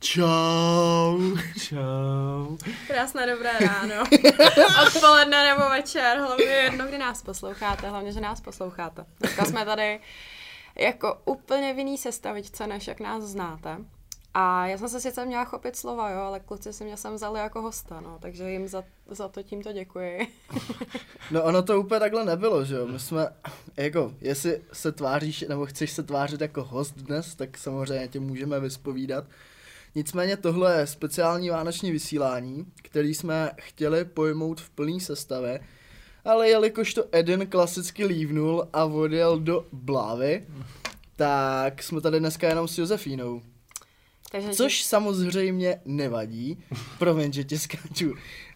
Čau. Čau. Krásné dobré ráno. Odpoledne nebo večer, hlavně jedno, kdy nás posloucháte, hlavně, že nás posloucháte. Dneska jsme tady jako úplně v jiný sestavičce, než jak nás znáte. A já jsem se sice měla chopit slova, jo, ale kluci si mě sem vzali jako hosta, no, takže jim za to tímto děkuji. No ono to úplně takhle nebylo, že jo, my jsme, jako, jestli se tváříš, nebo chceš se tvářit jako host dnes, tak samozřejmě tě můžeme vyspovídat. Nicméně tohle je speciální vánoční vysílání, který jsme chtěli pojmout v plný sestavě, ale jelikož to Eden klasicky lívnul a odjel do Blávy, tak jsme tady dneska jenom s Josefínou. Což samozřejmě nevadí. Promiň, že tě skáču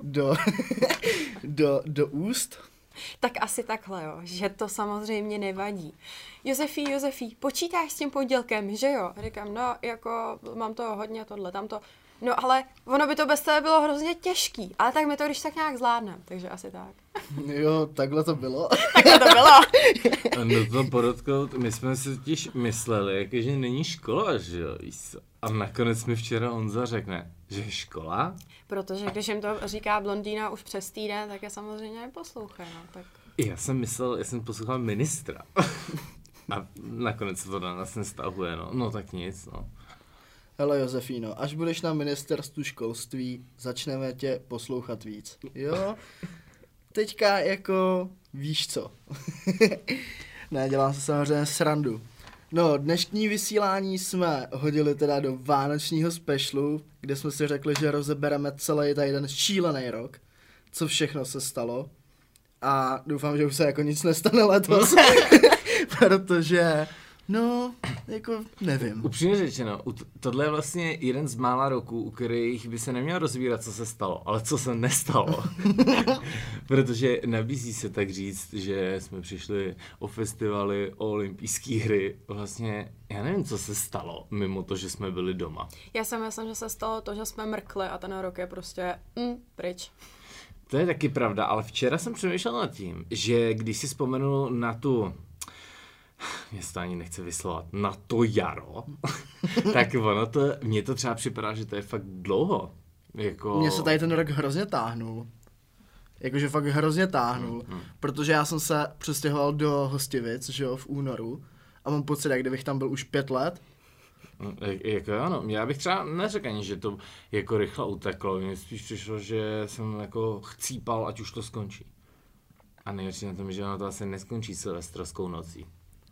do úst. Tak asi takhle, jo, že to samozřejmě nevadí. Josefí, počítáš s tím pondělkem, že jo? Říkám, no, jako mám to hodně tohle, tamto. No, ale ono by to bez tebe bylo hrozně těžký, ale tak my to když tak nějak zvládneme, takže asi tak. Jo, takhle to bylo. Takhle to bylo. No to podotknout, my jsme si totiž mysleli, že není škola, že jo? A nakonec mi včera Honza řekne, že je škola? Protože když jim to říká blondýna už přes týden, tak je samozřejmě neposlouchají, no, tak. Já jsem poslouchal ministra. A nakonec se to na nás nestahuje, no. No tak nic, no. Hele Josefíno, až budeš na ministerstvu školství, začneme tě poslouchat víc. Jo? Teďka jako víš co. Ne, dělám se samozřejmě srandu. No, dnešní vysílání jsme hodili teda do vánočního specialu, kde jsme si řekli, že rozebereme celý tady ten šílený rok, co všechno se stalo. A doufám, že už se jako nic nestane letos, protože, no, jako nevím. Upřímně řečeno, tohle je vlastně jeden z mála roků, u kterých by se nemělo rozvírat, co se stalo, ale co se nestalo. Protože nabízí se tak říct, že jsme přišli o festivaly, o olympijské hry. Vlastně, já nevím, co se stalo, mimo to, že jsme byli doma. Já si myslím, že se stalo to, že jsme mrkli a ten rok je prostě pryč. To je taky pravda, ale včera jsem přemýšlel nad tím, že když si vzpomenu na tu, mě to ani nechce vyslovat, na to jaro, tak mně to třeba připadá, že to je fakt dlouho. Jako... Mně se tady ten rok hrozně táhnul. Jakože fakt hrozně táhnul, protože já jsem se přestěhoval do Hostivic, že jo, v únoru a mám pocit, jak kdybych tam byl už 5 let. Jako ano, já bych třeba neřekl ani, že to jako rychle uteklo, mně spíš přišlo, že jsem jako chcípal, ať už to skončí. A nejhorší na tom, že ono to asi neskončí silvestrovskou nocí.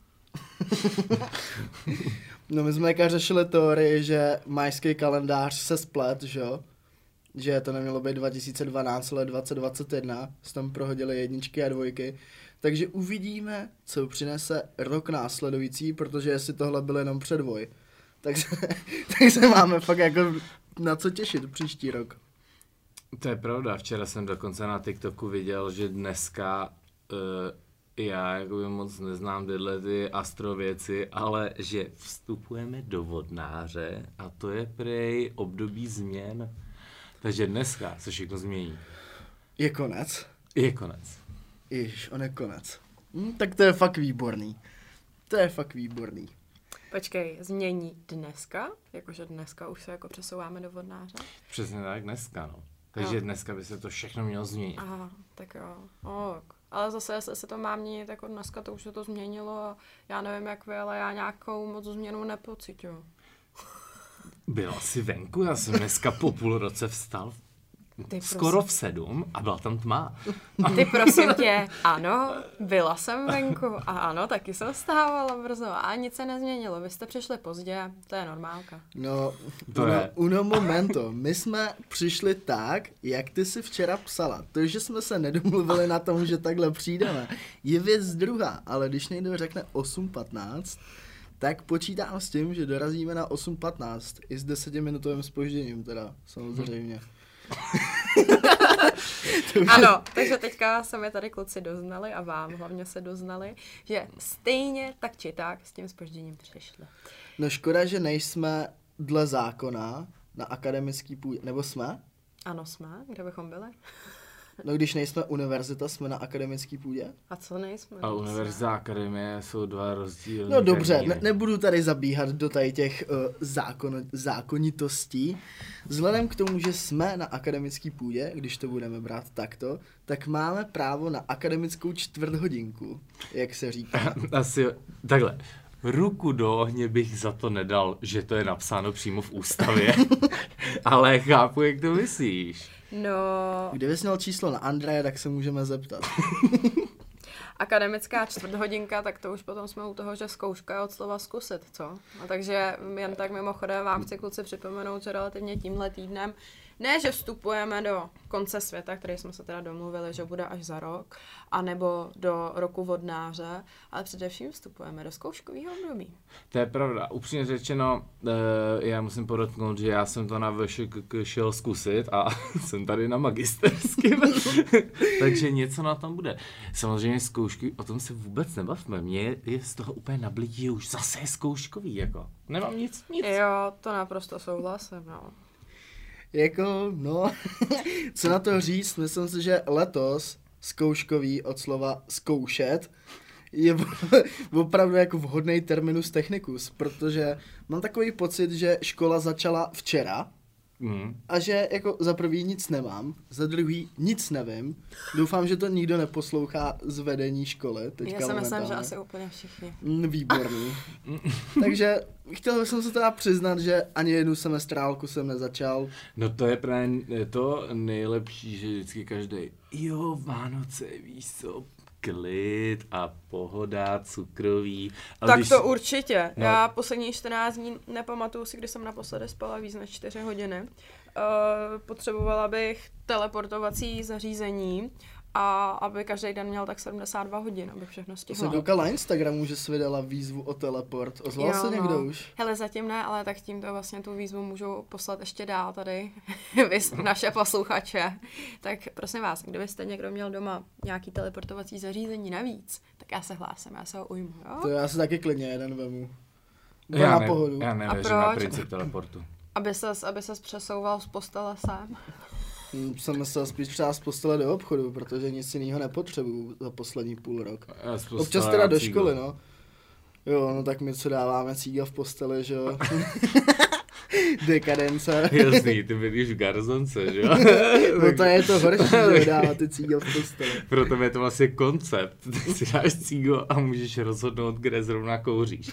No my jsme jako řešili teorii, že majský kalendář se splet, že jo? Že to nemělo být 2012, ale 2021, jsme tam prohodili 1 a 2, takže uvidíme, co přinese rok následující, protože jestli tohle byl jenom předvoj, tak se máme fakt jako na co těšit příští rok. To je pravda, včera jsem dokonce na TikToku viděl, že dneska já jakoby moc neznám tyhle ty astrověci, ale že vstupujeme do vodnáře a to je prej období změn. Takže dneska se všechno změní. Je konec? Je konec. Ježiš, on je konec. Tak to je fakt výborný. To je fakt výborný. Počkej, změní dneska? Jakože dneska už se jako přesouváme do vodnáře? Přesně tak, dneska, no. Takže dneska by se to všechno mělo změnit. Aha, tak jo. Ale zase, jestli se to má měnit jako dneska, to už se to změnilo a já nevím jak vy, ale já nějakou moc změnu nepocituju. Byla jsi venku, já jsem dneska po půl roce vstal skoro v 7 a byla tam tma. Ty prosím tě, ano, byla jsem venku a ano, taky jsem vstávala brzo a nic se nezměnilo. Vy jste přišli pozdě, to je normálka. No, uno momento, my jsme přišli tak, jak ty si včera psala. To, že jsme se nedomluvili na tom, že takhle přijdeme, je věc druhá, ale když někdo řekne 8:15, tak počítám s tím, že dorazíme na 8:15 i s 10minutovým zpožděním teda, samozřejmě. Ano, takže teďka se mi tady kluci doznali a vám hlavně se doznali, že stejně tak či tak s tím zpožděním přišli. No škoda, že nejsme dle zákona na akademický půdě, nebo jsme? Ano, jsme, kde bychom byli? No když nejsme univerzita, jsme na akademické půdě. A co nejsme? A univerzita a akademie jsou dva rozdílné. No dobře, nebudu tady zabíhat do tady těch zákonitostí. Vzhledem k tomu, že jsme na akademické půdě, když to budeme brát takto, tak máme právo na akademickou čtvrthodinku, jak se říká. Asi takhle. Ruku do ohně bych za to nedal, že to je napsáno přímo v ústavě, ale chápu, jak to myslíš. No... Kdybys měl číslo na Andreje, tak se můžeme zeptat. Akademická čtvrthodinka, tak to už potom jsme u toho, že zkouška je od slova zkusit, co? A takže jen tak mimochodem vám chci kluci připomenout, že relativně tímhle týdnem ne, že vstupujeme do konce světa, který jsme se teda domluvili, že bude až za rok, anebo do roku vodnáře, ale především vstupujeme do zkouškového období. To je pravda. Upřímně řečeno, já musím podotknout, že já jsem to na VŠK šel zkusit a jsem tady na magisterském. Takže něco na tom bude. Samozřejmě zkoušky, o tom se vůbec nebavme. Mně je z toho úplně nablití, že už zase je zkouškový, jako. Nemám nic. Jo, to naprosto souhlasím, no. Jako, no, co na to říct, myslím si, že letos zkouškový od slova zkoušet je opravdu jako vhodný terminus technicus, protože mám takový pocit, že škola začala včera a že jako za prvý nic nemám, za druhý nic nevím. Doufám, že to nikdo neposlouchá z vedení školy. Já si myslím, že asi úplně všichni. Výborný. Takže chtěl jsem se teda přiznat, že ani jednu semestrálku jsem nezačal. No to je právě to nejlepší, že vždycky každý, jo, Vánoce, víš co, klid a pohoda, cukroví. Ale tak když... to určitě. No. Já poslední 14 dní nepamatuju si, kdy jsem naposledy spala víc než 4 hodiny. Potřebovala bych teleportovací zařízení a aby každý den měl tak 72 hodin, aby všechno To se stihla. koukala na Instagramu, že jsi vydala výzvu o teleport. Ozval se někdo už? Hele, zatím ne, ale tak tímto vlastně tu výzvu můžu poslat ještě dál tady, vy naše posluchače. Tak prosím vás, kdybyste někdo měl doma nějaký teleportovací zařízení navíc, tak já se hlásím, já se ho ujmu, jo? To já si taky klidně jeden vemu. Já Na pohodu. Já nevěřím na princip teleportu. Aby ses přesouval z postele sem. Jsem myslel spíš třeba z postele do obchodu, protože nic jiného nepotřebuju za poslední půl rok. Občas teda do školy, no. Jo, no tak my co dáváme cíga v posteli, že jo. Dekadence. Jasný, ty bydlíš v garzonce, že jo? No to je to horší, že dávat ty cíga v posteli. Pro tebe je to vlastně koncept. Ty si dáš cígo a můžeš rozhodnout, kde zrovna kouříš.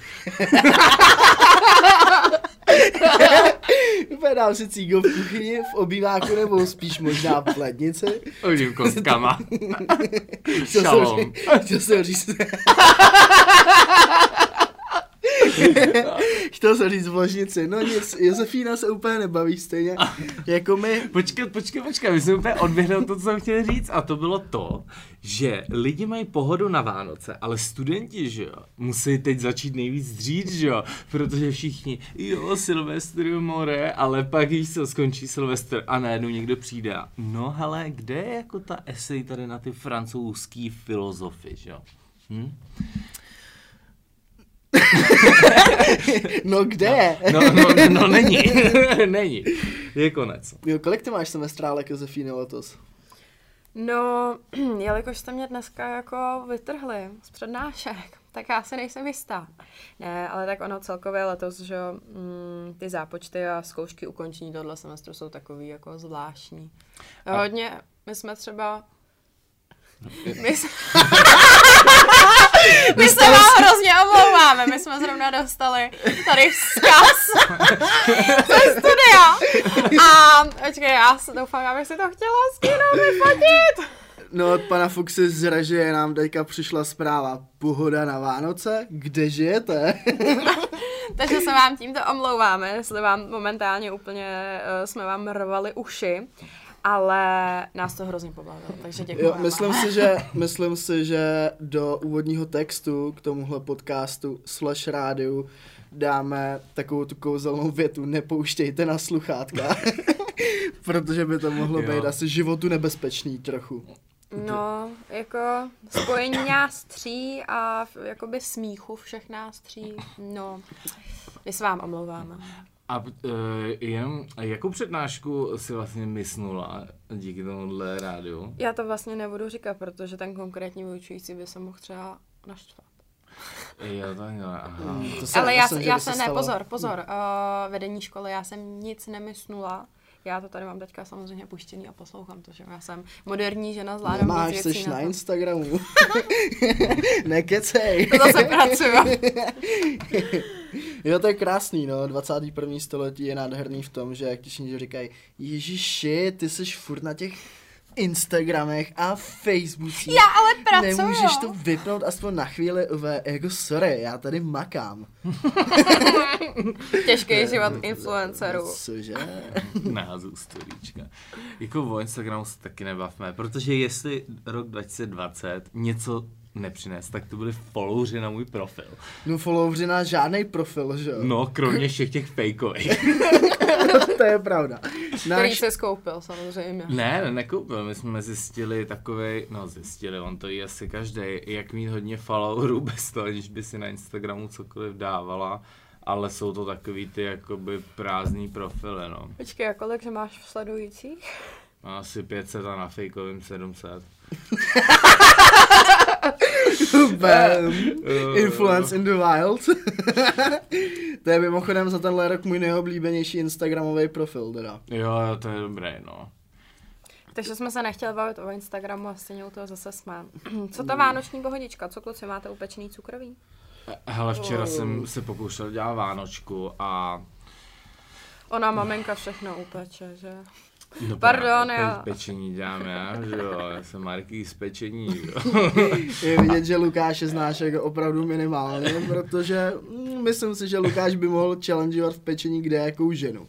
Úplně dám si cígo v kuchyni, v obýváku nebo spíš možná v lednici. Hodím kostkama. Šalom. Chtěl jsem říct... Chtěl jsem říct v ložnici, no nic, Josefína se úplně nebaví stejně, jako my. Počkej, my jsme úplně odběhli od to, co jsem chtěl říct, a to bylo to, že lidi mají pohodu na Vánoce, ale studenti, že jo, musí teď začít nejvíc dřít, že jo, protože všichni, jo, Silvestr more, ale pak víš co, skončí Silvestr a najednou někdo přijde a no hele, kde je jako ta esej tady na ty francouzský filozofy, že jo? No kde? No není, není, je konec. Jo, kolik ty máš semestrálek, Josefíny, letos? No, jelikož jste mě dneska jako vytrhli z přednášek, tak já si nejsem jistá. Ne, ale tak ono celkově letos, že ty zápočty a zkoušky ukončení tohle semestru jsou takový jako zvláštní. Hodně, my jsme třeba... My se vám hrozně omlouváme, my jsme zrovna dostali tady vzkaz ze studia. A počkej, já doufám, abych si to chtěla skinout, vyfotit. No od pana Fuxy z režie nám teďka přišla zpráva. Pohoda na Vánoce? Kde žijete? Takže se vám tímto omlouváme, jestli vám momentálně úplně jsme vám rvali uši. Ale nás to hrozně pobavilo, takže děkujeme. Myslím si, že do úvodního textu k tomuhle podcastu / rádiu dáme takovou tu kouzelnou větu, nepouštějte na sluchátka, protože by to mohlo být asi životu nebezpečný trochu. No, jako spojení nás tří a jakoby smíchu všech nás tří, no, my se vám omlouváme. A jenom jakou přednášku si vlastně mysnula díky tomuhle rádiu? Já to vlastně nebudu říkat, protože ten konkrétní vyučující by se mohl třeba naštvat. Jo, takhle, aha. Ale pozor, vedení školy, já jsem nic nemysnula. Já to tady mám teďka samozřejmě puštěný a poslouchám to, že já jsem moderní žena, zvládám máš, věcí jsi na Instagramu. Nekecej. To zase pracuju. Jo, to je krásný, no. 21. století je nádherný v tom, že jak ti všichni říkají, Ježiši, ty jsi furt na těch Instagramech a Facebookích. Já ale pracuju. Nemůžeš to vypnout aspoň na chvíli, jako sorry, já tady makám. Těžký život influencerů. Cože? Názvu storíčka. Jako o Instagramu se taky nebavme, protože jestli rok 2020 něco nepřines, tak to byli followři na můj profil. No followři na žádnej profil, že jo? No, kromě všech těch fejkových. To je pravda. Který se skoupil, samozřejmě. Ne, nekoupil, my jsme zjistili on to jí asi každej, jak mít hodně followerů bez toho, aniž by si na Instagramu cokoliv dávala, ale jsou to takový ty jakoby prázdný profily, no. Počkej, a kolik, že máš sledujících? Asi 500 a na fejkovým 700. Bam. Influence in the wild. To je mimochodem za tenhle rok můj nejoblíbenější instagramový profil, teda. Jo, to je dobré, no. Takže jsme se nechtěli bavit o Instagramu a stejně u toho zase jsme. Co ta vánoční pohodička? Co kluci máte upečený cukroví? Hele, včera jsem se pokoušel dělat vánočku a... Ona maminka všechno upeče, že? No pardon, já... Pečení dělám já, že jo, já jsem Marký z pečení, jo. Je vidět, že Lukáše znáš jako opravdu minimálně, protože myslím si, že Lukáš by mohl challengeovat v pečení kde jakou ženu.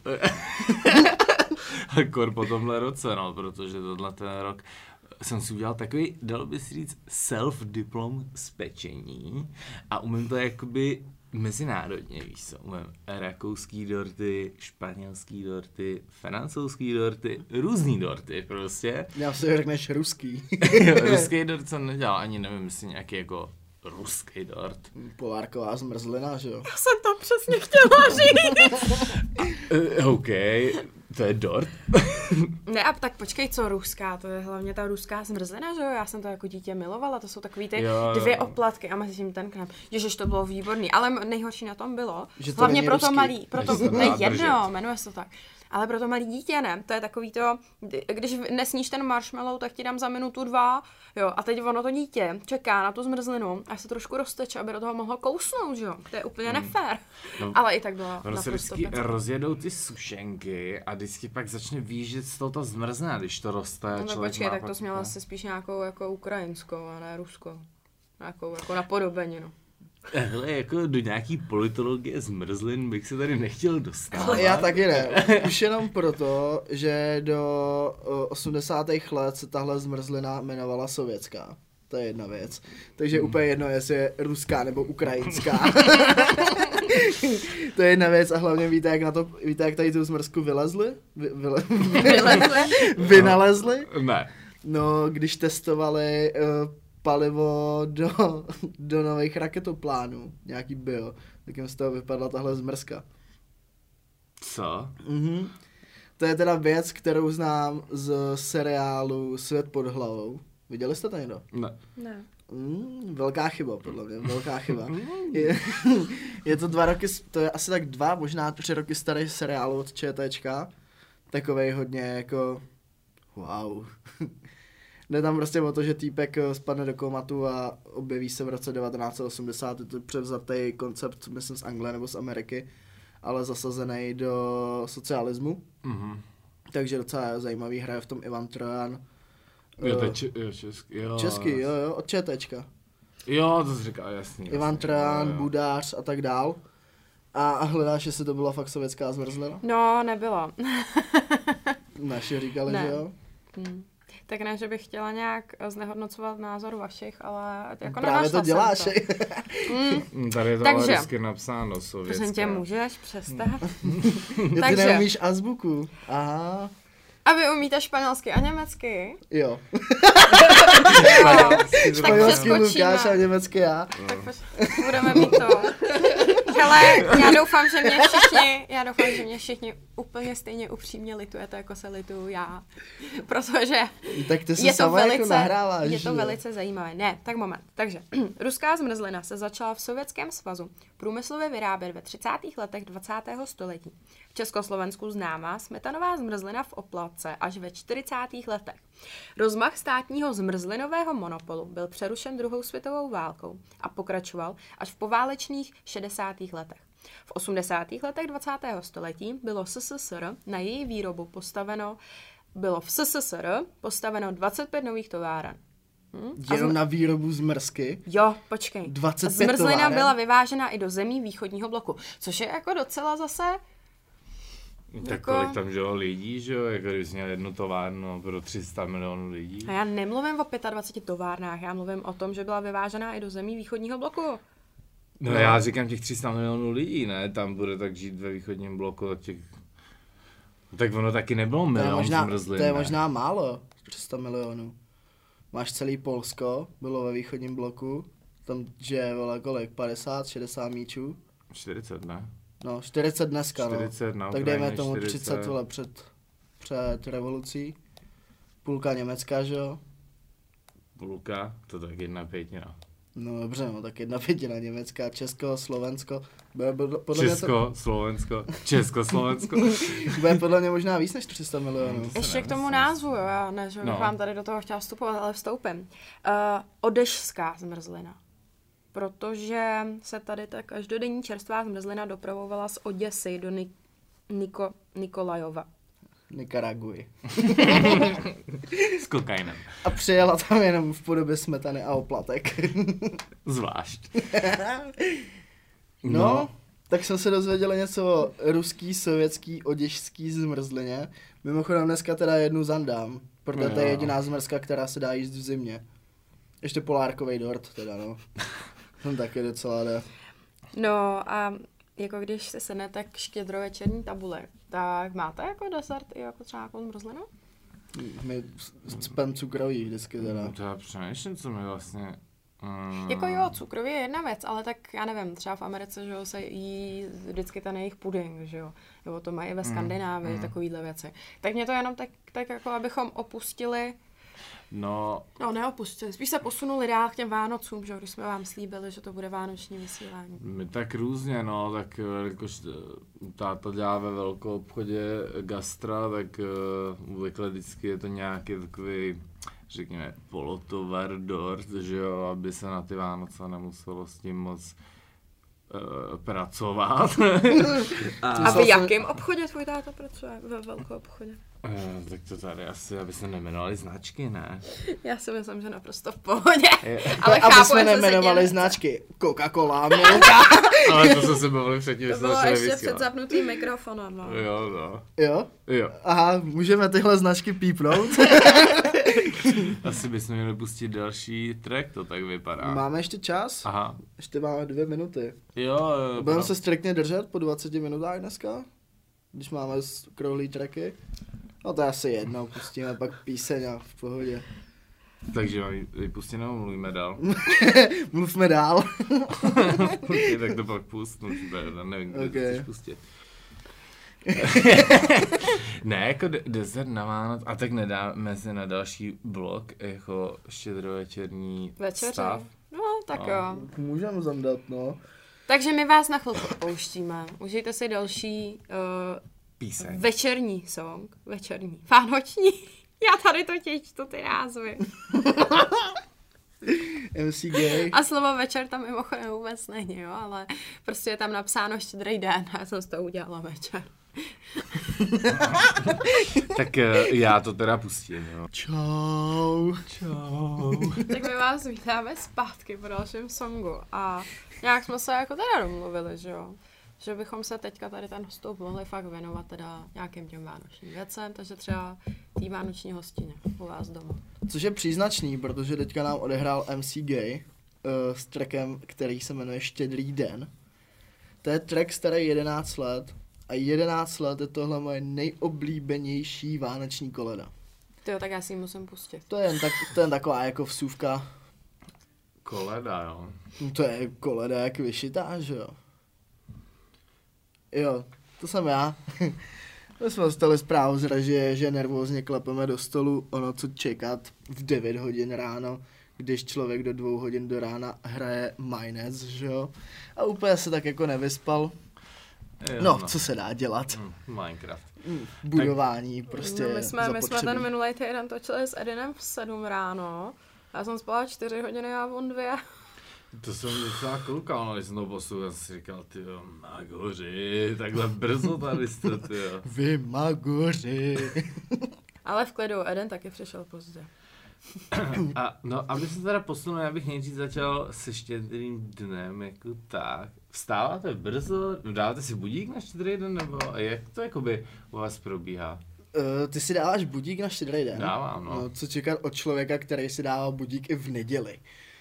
Kor po tomhle roce, no, protože tohle ten rok jsem si udělal takový, dalo by si říct, self-diplom z pečení a umím to jakoby mezinárodně, víš co, umím rakouský dorty, španělský dorty, francouzský dorty, různý dorty prostě. Já si řekneš ruský. Ruský dort jsem nedělal, ani nevím, jestli nějaký jako ruský dort. Polárková zmrzlina, že jo? Já jsem to přesně chtěla říct. OK, to je dort. Ne, a tak počkej, co ruská, to je hlavně ta ruská zmrzlina, že jo? Já jsem to jako dítě milovala, to jsou takový ty dvě oplatky a mezi tím ten krém. Ježiš, to bylo výborný, ale nejhorší na tom bylo, že to hlavně pro to ruský. malý, to je jedno, jmenuje se to tak. Ale pro to malý dítě ne, to je takový to, když nesníš ten marshmallow, tak ti dám za minutu 2, jo, a teď ono to dítě čeká na tu zmrzlinu, až se trošku rozteče, aby do toho mohlo kousnout, že jo, to je úplně nefér, no, ale i tak bylo ono se vždycky rozjedou ty sušenky a vždycky pak začne výjíždět z toho ta zmrzná, když to roste. No počkej, tak to jsi měla asi spíš nějakou jako ukrajinskou a ne ruskou, nějakou jako napodobeninu. Hele, jako do nějaký politologie zmrzlin bych se tady nechtěl dostat. Já taky ne. Už jenom proto, že do 80. let se tahle zmrzlina jmenovala sovětská. To je jedna věc. Takže úplně jedno, jestli je ruská nebo ukrajinská. To je jedna věc a hlavně víte, jak tady tu zmrzku vylezli? Vynalezli? Ne. No, když testovali palivo do nových raketoplánů, nějaký bio, tak jim z toho vypadla tahle zmrzka. Co? Mhm. To je teda věc, kterou znám z seriálu Svět pod hlavou. Viděli jste to někdo? Ne. Velká chyba, podle mě, velká chyba. Je to 2 roky, to je asi tak 2, možná 3 roky starý seriál od ČTčka. Takovej hodně jako, wow. Jde tam prostě o to, že týpek spadne do komatu a objeví se v roce 1980, je to převzatý koncept, myslím z Anglie nebo z Ameriky, ale zasazený do socialismu. Mm-hmm. Takže docela zajímavý, hraje v tom Ivan Trojan. Český, jo, od ČTčka. Jo, to jsi říkal, jasný. Ivan Trojan, Budář a tak dál. A hledáš, jestli to byla fakt sovětská zmrzlina? No, nebyla. Naši říkali, ne. Že jo? Tak ne, že bych chtěla nějak znehodnocovat názor vašich, ale jako právě to děláš. Tady je to vždycky napsáno sovětské. Prosím tě, můžeš přestat? Ty neumíš azbuku. Aha. A vy umíte španělsky a německy? Jo. Španělsky Lukáš a německy já. Tak budeme mít to. hele, já doufám, že mě všichni úplně stejně upřímně litujete, jako se lituju já. Protože tak ty se sama jako nahráváš. Je to velice zajímavé. Ne, tak moment. Takže, ruská zmrzlina se začala v Sovětském svazu průmyslově vyrábět ve 30. letech 20. století. V Československu známá smetanová zmrzlina v Oplatce až ve 40. letech. Rozmach státního zmrzlinového monopolu byl přerušen druhou světovou válkou a pokračoval až v poválečných 60. letech. V 80. letech 20. století bylo v SSSR postaveno 25 nových továren. Jenom na výrobu zmrzky? Jo, počkej. 25 Zmrzlina továren? byla vyvážena i do zemí východního bloku, což je jako docela zase... Tak jako... kolik tam žilo lidí, že jo? Jako když měl jednu továrnu pro 300 milionů lidí. A já nemluvím o 25 továrnách, já mluvím o tom, že byla vyvážená i do zemí východního bloku. No já říkám těch 300 milionů lidí, ne? Tam bude tak žít ve východním bloku, tak těch... Tak ono taky nebylo milion zmrzlin. To je možná málo, 300 milionů. Máš celý Polsko, bylo ve východním bloku, tam žije kolik, 50, 60 míčů? 40, ne? No, 40 dneska, 40 no. na Tak dejme Ukrajině, tomu 40. 30 vole před revolucí. Půlka Německa, že jo? Půlka, to tak 1/5. No dobře, no tak 1/5 Německa, Česko, Slovensko. Československo. Bude podle mě možná víc než 300 milionů. Ještě k tomu názvu, jo, já ne, že bych vám tady do toho chtěla vstupovat, ale vstoupím. Odežská zmrzlina. Protože se tady ta každodenní čerstvá zmrzlina dopravovala z Oděsy do Nikolajova. Nikaraguji. S kokainem. A přijela tam jenom v podobě smetany a oplatek. Zvlášť. No, tak jsme se dozvěděli něco o ruský, sovětský, oděžský zmrzlině. Mimochodem dneska teda jednu zandám, protože to je jediná zmrzka, která se dá jíst v zimě. Ještě polárkovej dort teda, no. Tam taky docela jde. No a jako když se sednete k štědrovečerní tabuli, tak máte jako desert i jako třeba jako zmrzlinu? My cpem cukroví vždycky teda. To já přemýšlím, co mi vlastně... Jako jo, cukroví je jedna věc, ale tak já nevím, třeba v Americe, že jo, se jí vždycky ten jejich puding, že jo, nebo to mají ve Skandinávii, takovýhle věci. Tak mě to jenom tak jako abychom opustili. No, neopustili, spíš se posunuli dál k těm Vánocům, že jo, když jsme vám slíbili, že to bude vánoční vysílání. My tak různě, no, tak jakož táta dělá ve velkou obchodě gastra, tak obvykle vždycky je to nějaký takový, řekněme, polotovar dort, že jo, aby se na ty Vánoce nemuselo s tím moc pracovat. A v jakém obchodě tvůj táta pracuje? Ve velkou obchodě? Tak to tady asi, aby se nejmenovali značky, ne? Já si myslím, že naprosto v pohodě. Ale aby jsme nejmenovali značky Coca-Cola, Milka. Ale to jsme se bavili předtím, že to bylo ještě před zapnutým mikrofonem, no. Jo? Aha, můžeme tyhle značky pípnout? Asi bychom měli pustit další track, to tak vypadá. Máme ještě čas? Aha. Ještě máme 2 minuty. Jo. Budeme se striktně držet po 20 minutách dneska? Když máme krouhlý tracky? No to asi jednou pustíme, pak píseň a v pohodě. Takže vypustíme nebo mluvíme dál? Mluvme dál. Okay, tak to pak pustnu, nevím, kdo chceš pustit. Ne, jako desert na Vánoc, a tak nedáme se na další blok, jako štědrovečerní stav. No, tak jo. Můžeme zandat, no. Takže my vás na chvilku opouštíme. Užijte si další píseň. Večerní song. Večerní. Vánoční. Já tady totiž čtu ty názvy. MC Gay. A slovo večer tam mimochodem vůbec není, jo, ale prostě je tam napsáno Štědrý den a já jsem z toho udělala večer. Tak já to teda pustím, jo. Čau. Tak my vás vítáme zpátky po dalším songu a nějak jsme se jako teda domluvili, že jo. Že bychom se teďka tady ten vstup mohli fakt věnovat teda nějakým těm vánočním věcem, takže třeba tý vánoční hostině u vás doma. Což je příznačný, protože teďka nám odehrál MC Gay s trackem, který se jmenuje Štědrý den. To je track starý 11 let a 11 let je tohle moje nejoblíbenější vánoční koleda. Tyjo, tak já si ji musím pustit. To je jen taková jako vsuvka. Koleda, jo. To je koleda jak vyšitá, že jo. Jo, to jsem já. My jsme dostali zprávu z režie, že nervózně klepeme do stolu ono co čekat v 9 hodin ráno, když člověk do 2 hodin do rána hraje Minec, že jo? A úplně se tak jako nevyspal. No, co se dá dělat? Minecraft. Budování prostě My jsme ten minulý týden točili s Edinem v 7 ráno. Já jsem spala 4 hodiny a on 2. To jsem docela koukal, no, když jsem to poslouchal, jsem si říkal, tyjo, magoři, takhle brzo tady jste, tyjo. Vy magoři. Ale v klidu, Eden taky přišel pozdě. No, aby se teda posunul, já bych nejdřív začal se Štědrým dnem, jako tak. Vstáváte brzo, dáváte si budík na Štědrý den, nebo jak to jakoby u vás probíhá? Ty si dáváš budík na Štědrý den? Dávám, no. Co čekat od člověka, který si dává budík i v neděli?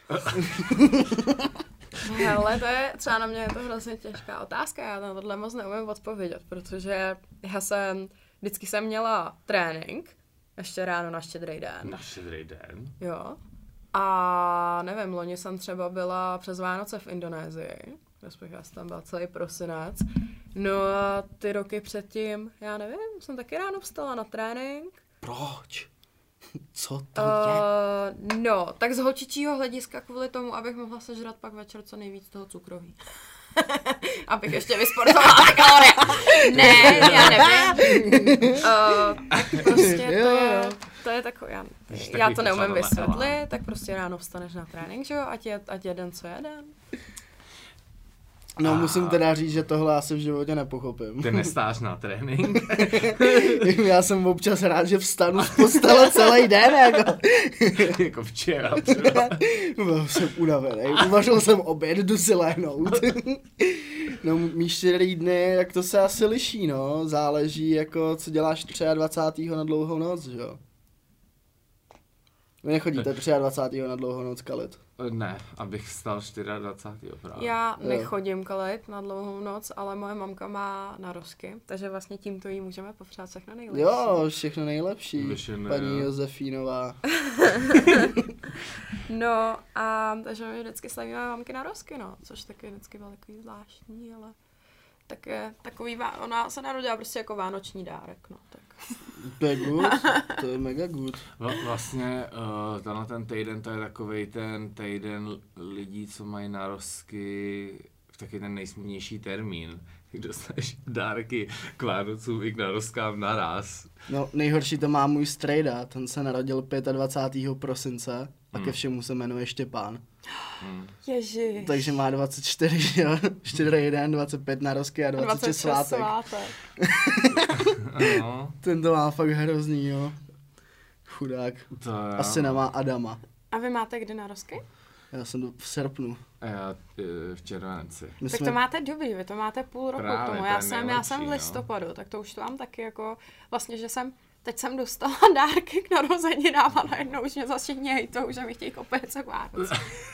Hele, to je, třeba na mě je to hrozně těžká otázka, já na tohle moc neumím odpovědět, protože vždycky jsem měla trénink, ještě ráno na Štědrý den. Na Štědrý den? Jo. A nevím, loni jsem třeba byla přes Vánoce v Indonésii, respektive já jsem tam byla celý prosinec. No a ty roky předtím, já nevím, jsem taky ráno vstala na trénink. Proč? Co to je? No, tak z holčičího hlediska kvůli tomu, abych mohla sežrat pak večer co nejvíc toho cukroví. Abych ještě vysportovala ty kalorie. Ne, já nevím. Tak prostě to je takový, já to neumím vysvětlit, tak prostě ráno vstaneš na trénink, že jo, ať jeden co jeden. No, musím teda říct, že tohle asi v životě nepochopím. Ty nestáš na trénink? Já jsem občas rád, že vstanu z postele celý den, jako. Jako včera třeba. Byl jsem unavený, uvařil jsem oběd, jdu si lehnout. No, mý 4 dny, jak to se asi liší, no. Záleží, jako, co děláš 23. na dlouhou noc, že jo. Vy nechodíte 23. na dlouhou noc kalit? Ne, abych vstal 24. právě. Já nechodím kalit na dlouhou noc, ale moje mamka má narozky, takže vlastně tímto jí můžeme popřát všechno nejlepší. Jo, všechno nejlepší, paní jo. Josefínová. No a takže my vždycky slavíme mamky narozky, no, což taky vždycky bylo takový zvláštní, ale tak je takový, ona se narodila prostě jako vánoční dárek, no, tak. To je good, to je mega good. Vlastně tenhle ten týden, to je takovej ten týden lidí, co mají narozky v taky ten nejsmutnější termín. Jak dostaneš dárky k Vánocům i k narozkám naraz. No, nejhorší to má můj strejda, ten se narodil 25. prosince a ke všemu se jmenuje Štěpán. Ježiš. Takže má 24, jo? 4 den, 25 narozky a 26 svátek. Ten to má fakt hrozný, jo. Chudák. Asi nemá Adama. A vy máte kdy narozky? Já jsem v srpnu. A já v červenci. Tak to máte dobrý, vy to máte půl roku Právě, k tomu. Já jsem v listopadu, tak to už to mám taky jako, vlastně, že teď jsem dostala dárky k narozeninám a najednou už mě zase hejtou, že mi chtějí kopět k Vánoc.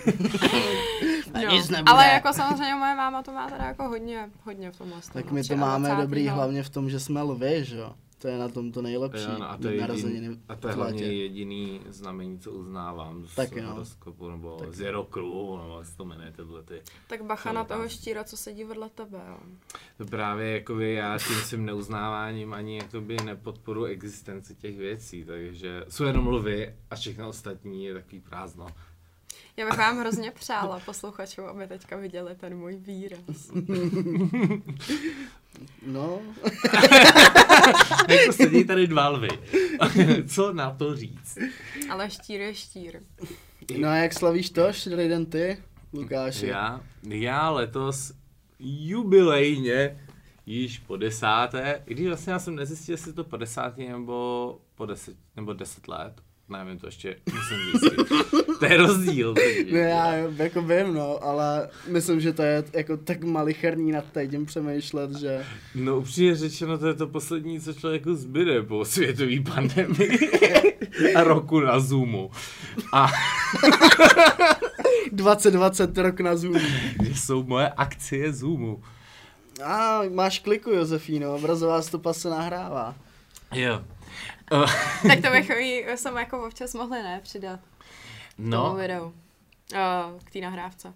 No. Ale jako samozřejmě moje máma to má teda jako hodně v tomhle. Tak my to máme dobrý hlavně v tom, že jsme lvy, že jo? To je na tom to nejlepší. Jo, no a to je hlavně jediný znamení, co uznávám z horoskopu, nebo tak. Zero Crew, nebo jak se to jmenuje tyhle ty. Tak bacha na toho štíra, co sedí vedle tebe, jo. To právě jakoby já tím svým neuznáváním ani jakoby nepodporu existenci těch věcí, takže jsou jenom lvy a všechno ostatní je takový prázdno. Já bych vám hrozně přála posluchačům, aby teďka viděli ten můj výraz. No. Jako sedí tady 2 lvy. Co na to říct? Ale štír je štír. No a jak slavíš to, 4 den ty, Lukáši? Já letos jubilejně již po 10. I když vlastně já jsem nezjistil, jestli to po 10. nebo 10 let. Nevím, to ještě musím zjistit. To je rozdíl. No já jako vím, no, ale myslím, že to je jako tak malicherný nad tím přemýšlet, že... No upřímně řečeno, to je to poslední, co člověku zbyde po světové pandemii a roku na Zoomu. A 2020 rok na Zoomu. Kde jsou moje akcie Zoomu? Máš kliku, Josefíno, obrazová stopa se nahrává. Jo. Tak to bychom jako občas mohli přidat. No. Tomu videu. K té nahrávce.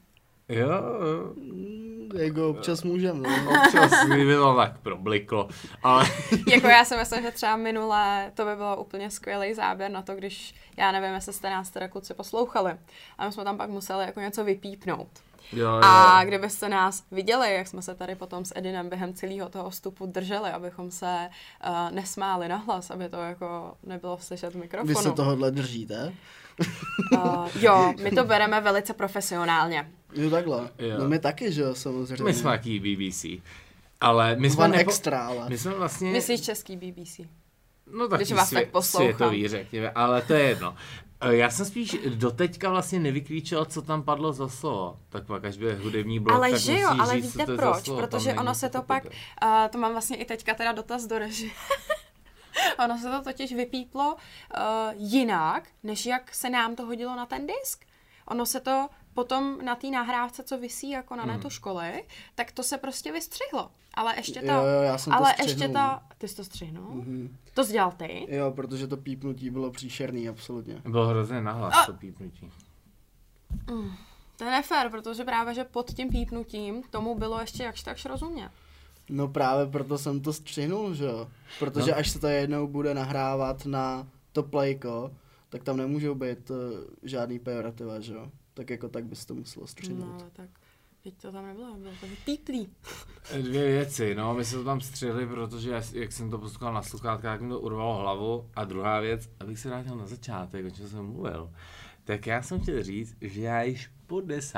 Jo. Jako občas můžem, no. Občas kdyby to tak probliklo, ale... Jako já si myslím, že třeba minule to by bylo úplně skvělý záběr na to, když, já nevím, jestli jste nás teda kluci poslouchali, a my jsme tam pak museli jako něco vypípnout. Jo. A kdybyste nás viděli, jak jsme se tady potom s Edinem během celého toho vstupu drželi, abychom se nesmáli nahlas, aby to jako nebylo slyšet v mikrofonu. Vy se tohohle držíte? Jo, my to bereme velice profesionálně. Jo, takhle. Jo. No my taky, že jo, samozřejmě. My jsme taky BBC. Ale my jsme extra, ale. My jsme vlastně... Myslíš český BBC? No taky Když vás tak poslouchám. světový, řekněme, ale to je jedno. Já jsem spíš doteďka vlastně nevyklíčil, co tam padlo za slovo. Tak pak, až bude hudební blok, ale tak že jo, musíš ale říct, víte co to je proč? za slovo. Protože Tam ono není se to pak, to mám vlastně i teďka teda dotaz do režie. Ono se to totiž vypíplo jinak, než jak se nám to hodilo na ten disk. Ono se to potom na té nahrávce, co visí jako na netu školy, tak to se prostě vystřihlo. Ale ještě ta... Jo, já jsem to ale střihnul. ještě ta... Ty jsi to střihnul? To jsi dělal ty? Jo, protože to pípnutí bylo příšerný, absolutně. Bylo hrozně nahlas to pípnutí. To je nefér, protože právě, že pod tím pípnutím tomu bylo ještě jakž takž rozumět. No právě proto jsem to střihnul, že jo. Protože až se to jednou bude nahrávat na to playko, tak tam nemůžou být žádný pejorativa, že jo. Tak jako tak bys to muselo střihnout. No, ale tak teď to tam nebylo, bylo to vypíplý. Dvě věci, no, my jsme to tam střihli, protože jak jsem to poslouchal na sluchátkách, tak mi to urvalo hlavu. A druhá věc, abych se vrátil na začátek, o čem jsem mluvil, tak já jsem chtěl říct, že já již po 10.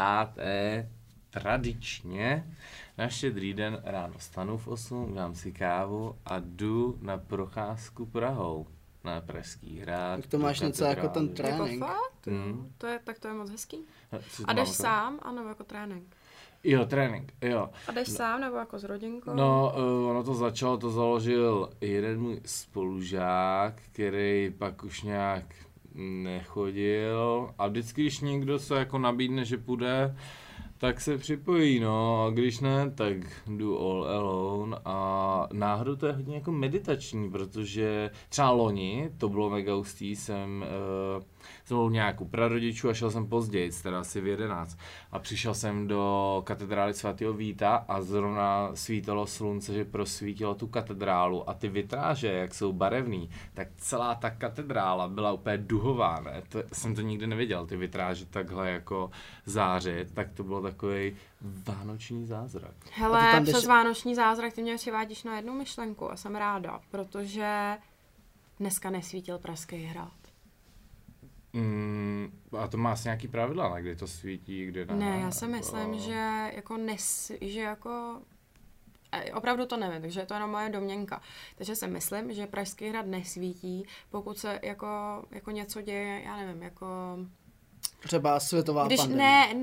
tradičně na Štědrý den ráno vstanu v 8, dám si kávu a jdu na procházku Prahou. Na Pražský hrad. Tak to máš něco jako ten trénink. Jako fakt? Tak to je moc hezký. Co A jdeš mám, sám, anebo jako trénink? Jo, trénink, jo. A jdeš sám, nebo jako s rodinkou? No, ono to začalo, to založil jeden můj spolužák, který pak už nějak nechodil a vždycky, když někdo se jako nabídne, že půjde, tak se připojí, no, a když ne, tak jdu all alone a náhodou to je hodně jako meditační, protože třeba loni, to bylo mega hustý, jsem byl nějak u prarodičů a šel jsem později, teda asi v 11 a přišel jsem do katedrály svatého Víta a zrovna svítalo slunce, že prosvítilo tu katedrálu a ty vitráže, jak jsou barevný, tak celá ta katedrála byla úplně duhová, ne? Jsem to nikdy neviděl, ty vitráže takhle jako zářit, tak to bylo takový vánoční zázrak. Hele, přes vánoční zázrak ty mě přivádíš na jednu myšlenku a jsem ráda, protože dneska nesvítil Pražský hrad. A to má asi nějaký pravidla, ne? Kdy to svítí, kdy ne? Ne, já si myslím, že jako opravdu to nevím, takže je to jenom moje domněnka. Takže si myslím, že Pražský hrad nesvítí, pokud se jako něco děje, já nevím, jako... Třeba světová pandemie.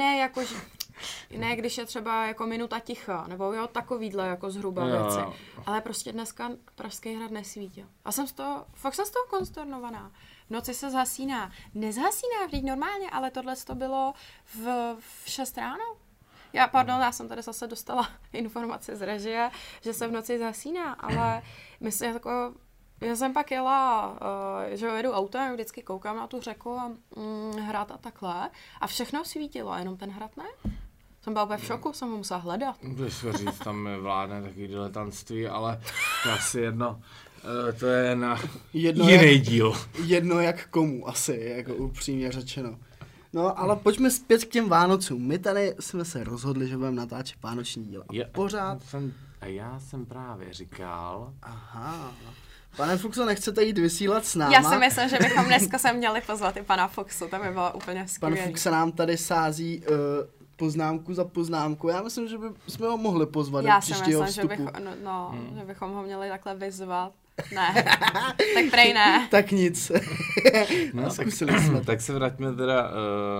Ne, když je třeba jako minuta ticha, nebo jo, takovýhle jako zhruba věci. Ale prostě dneska Pražský hrad nesvítil. A fakt jsem z toho konsternovaná. V noci se zhasíná. Nezhasíná vždyť normálně, ale tohle to bylo v 6 ráno. Já jsem tady zase dostala informaci z režie, že se v noci zhasíná, ale myslím jako... Já jsem pak jela, že jedu autem, vždycky koukám na tu řeku a hrad a takhle. A všechno svítilo, jenom ten hrad ne. Jsem byla úplně v šoku, jsem ho musela hledat. Když říct, tam vládne takový diletantství, ale to asi jedno. To je na jiný díl. Jedno jak komu asi, jako upřímně řečeno. No, ale pojďme zpět k těm Vánocům. My tady jsme se rozhodli, že budeme natáčet vánoční díl. Pořád. A já jsem právě říkal... Aha. Pane Fuxo, nechcete jít vysílat s náma? Já si myslím, že bychom dneska se měli pozvat i pana Fuxu, to by bylo úplně skvělé. Pan Fux se nám tady sází poznámku za poznámku. Já myslím, že bychom ho mohli pozvat do příštího vstupu. Že bychom ho měli takhle vyzvat. Ne, tak prej ne. Tak nic. No, zkusili jsme. Tak se vraťme teda...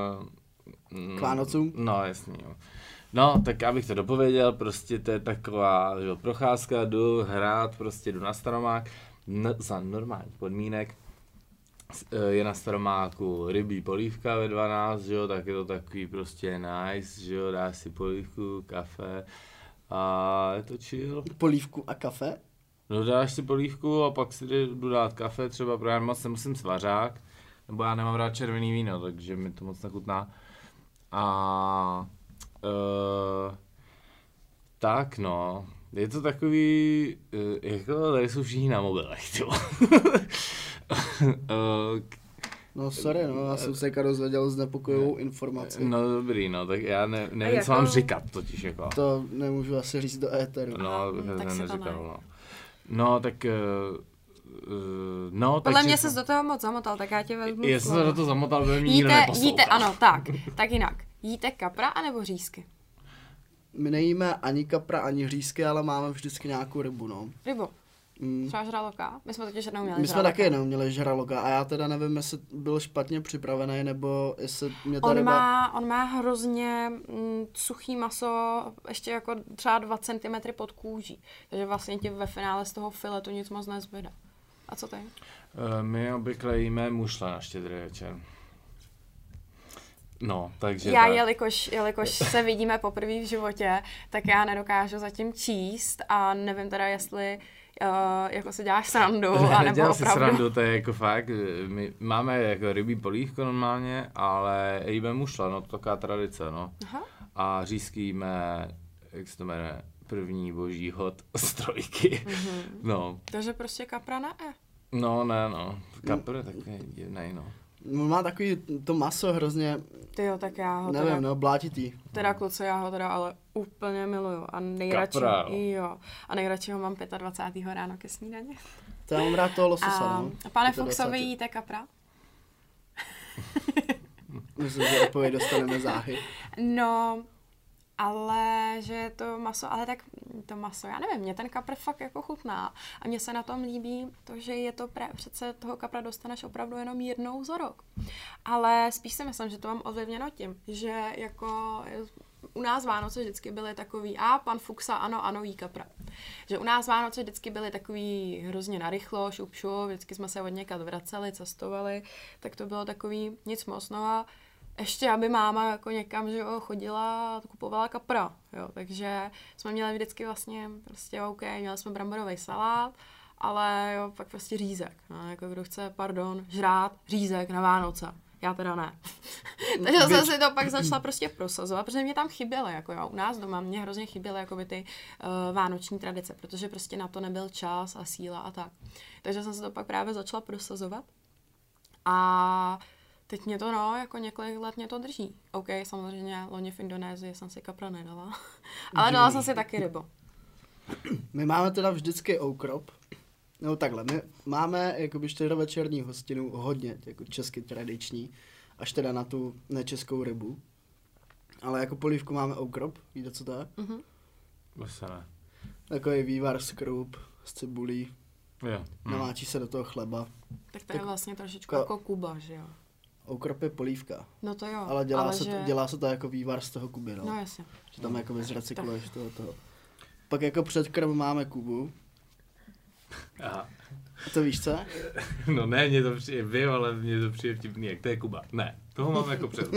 k Vánocům? No, jasný, jo. No, tak abych to dopověděl, prostě to je taková že, procházka, jdu hrát, prostě jdu na Staromák za normálních podmínek. Je na Staromáku rybí polívka ve 12, že jo, tak je to takový prostě nice, že jo, dáš si polívku, kafe a je to chill. Polívku a kafe? No dáš si polívku a pak si jdu dát kafe, třeba protože já moc nemusím svařák, nebo já nemám rád červený víno, takže mi to moc nechutná. A Tak no, je to takový, jako tady jsou všichni na mobilech, jo. No sorry, no, já jsem se dozvěděl znepokojivou informaci. No dobrý, no, tak já nevím, jako... co mám říkat totiž, jako. To nemůžu asi říct do éteru. No, tak jsem si to neříkal, no. No, tak... no, podle mě ses do toho moc zamotal, tak já tě vezmu. Jestli se do toho zamotal, by mě nikdo neposlouchal. Jíte, ano, tak jinak. Jíte kapra anebo řízky? My nejíme ani kapra, ani hřízky, ale máme vždycky nějakou rybu, no. Rybu? Třeba žraloka? My jsme totiž jednou měli My jsme žraloka. taky jednou měli žraloka a já teda nevím, jestli byl špatně připravený, nebo jestli mě ta ryba... On má hrozně suchý maso, ještě jako třeba 2 cm pod kůží. Takže vlastně ti ve finále z toho filetu nic moc nezbyde. A co ty? My obvykle jíme mušle na Štědrý večer. No, takže Já, tak. jelikož se vidíme poprvé v životě, tak já nedokážu zatím číst a nevím teda, jestli jako si děláš srandu, anebo Nedělám si opravdu. srandu, to je jako fakt, my máme jako rybí polívko normálně, ale jíme mušle, no to taková tradice, no. Aha. A řízky jíme, jak se to jmenuje, první boží hod z trojky, no. Takže prostě kapra ne. No, ne, no, kapr je takový divnej, no. Má takový to maso hrozně, Tyjo, tak já ho nevím, teda, no, blátitý. teda kluci, já ho teda ale úplně miluju a nejradši, Kapra, no. jo, a nejradši ho mám 25. ráno ke snídani. To já mám rád toho lososa, no. A pane 25. Fuchsovi, jíte kapra? Myslím, že odpověď dostaneme záhy. No, ale že je to maso, ale tak to maso, já nevím, mě ten kapr fakt jako chutná a mně se na tom líbí to, že je to přece toho kapra dostaneš opravdu jenom jednou za rok. Ale spíš si myslím, že to mám ovlivněno tím, že jako u nás Vánoce vždycky byly takový, pan Fuchsa, ano, jí kapra. Že u nás Vánoce vždycky byly takový hrozně narychlo, šup, vždycky jsme se od někad vraceli, cestovali, tak to bylo takový nic moc, no a ještě, aby máma jako někam, že jo, chodila a kupovala kapra, jo, takže jsme měli vždycky vlastně prostě OK, měli jsme bramborový salát, ale jo, pak prostě řízek, no, jako kdo chce, žrát řízek na Vánoce, já teda ne. Takže jsem si to pak začala prostě prosazovat, protože mě tam chyběly, jako jo, u nás doma mě hrozně chyběly jakoby ty vánoční tradice, protože prostě na to nebyl čas a síla a tak. Takže jsem si to pak právě začala prosazovat a teď mě to, no, jako několik let mě to drží. OK, samozřejmě, loni v Indonésii jsem si kapra nedala, ale dala jsem si taky rybu. My máme teda vždycky oukrop. No takhle, my máme jakoby čtyřvečerní hostinu hodně jako česky tradiční, až teda na tu nečeskou rybu. Ale jako polívku máme oukrop, víte co to je? Ne. Takový vývar z krup, z cibulí, Jo. namáčí se do toho chleba. Tak to je vlastně trošičku jako Kuba, že jo? Oukrop je polívka, No to jo, ale dělá se to jako vývar z toho kuby, no. No jasně. Že tam jakoby zrecykluješ toho. Pak jako předkrm máme Kubu. Aha. A to víš co? No ne, mě to přijde vím, ale mě to přijde vtipný, jak to je Kuba. Ne, toho mám jako před.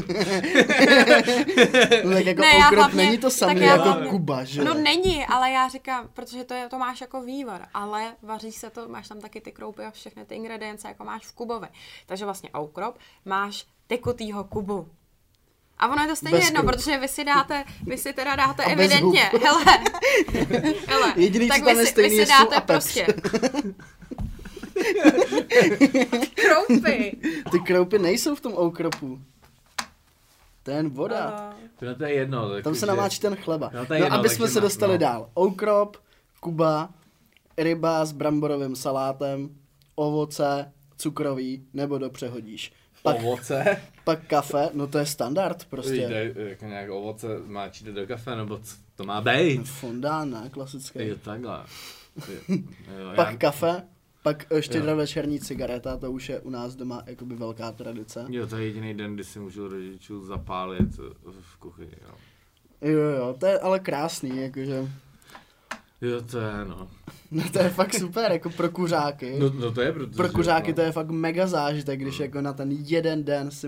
No tak jako Ne, já oukrop hlavně- není to samé tak já jako hlavně- Kuba, že? No není, ale já říkám, protože to máš jako vývar, ale vaří se to, máš tam taky ty kroupy a všechny ty ingredience, jako máš v Kubovi. Takže vlastně oukrop máš tekutýho Kubu. A ono je to stejně Bez jedno, krup. protože vy si teda dáte A bez evidentně, hub. hele, Jediný, tak co tam je vy stejný, si je dáte sůl a pepř. prostě kroupy. Ty kroupy nejsou v tom oukropu. To je jen voda. To je jedno. Tak Tam se namáčí ten chleba. No, to je jedno, aby jsme takže se dostali no. dál. Oukrop, Kuba, ryba s bramborovým salátem, ovoce, cukroví, nebo do přehodíš. Ovoce? Pak kafe, no to je standard prostě. Jde, jako nějak ovoce máčíte do kafe, nebo co to má být? Fondán, ne? Klasické. Jo, takhle. Jo, Pak kafe, pak štědrovečerní cigareta, to už je u nás doma jakoby velká tradice. Jo, to je jediný den, kdy si můžu rodičů zapálit v kuchyni, jo. Jo, to je ale krásný, jakože. Jo, to je, no. No to je fakt super, jako pro kuřáky. No to je, protože... Pro kuřáky no. to je fakt mega zážitek, když jako na ten jeden den si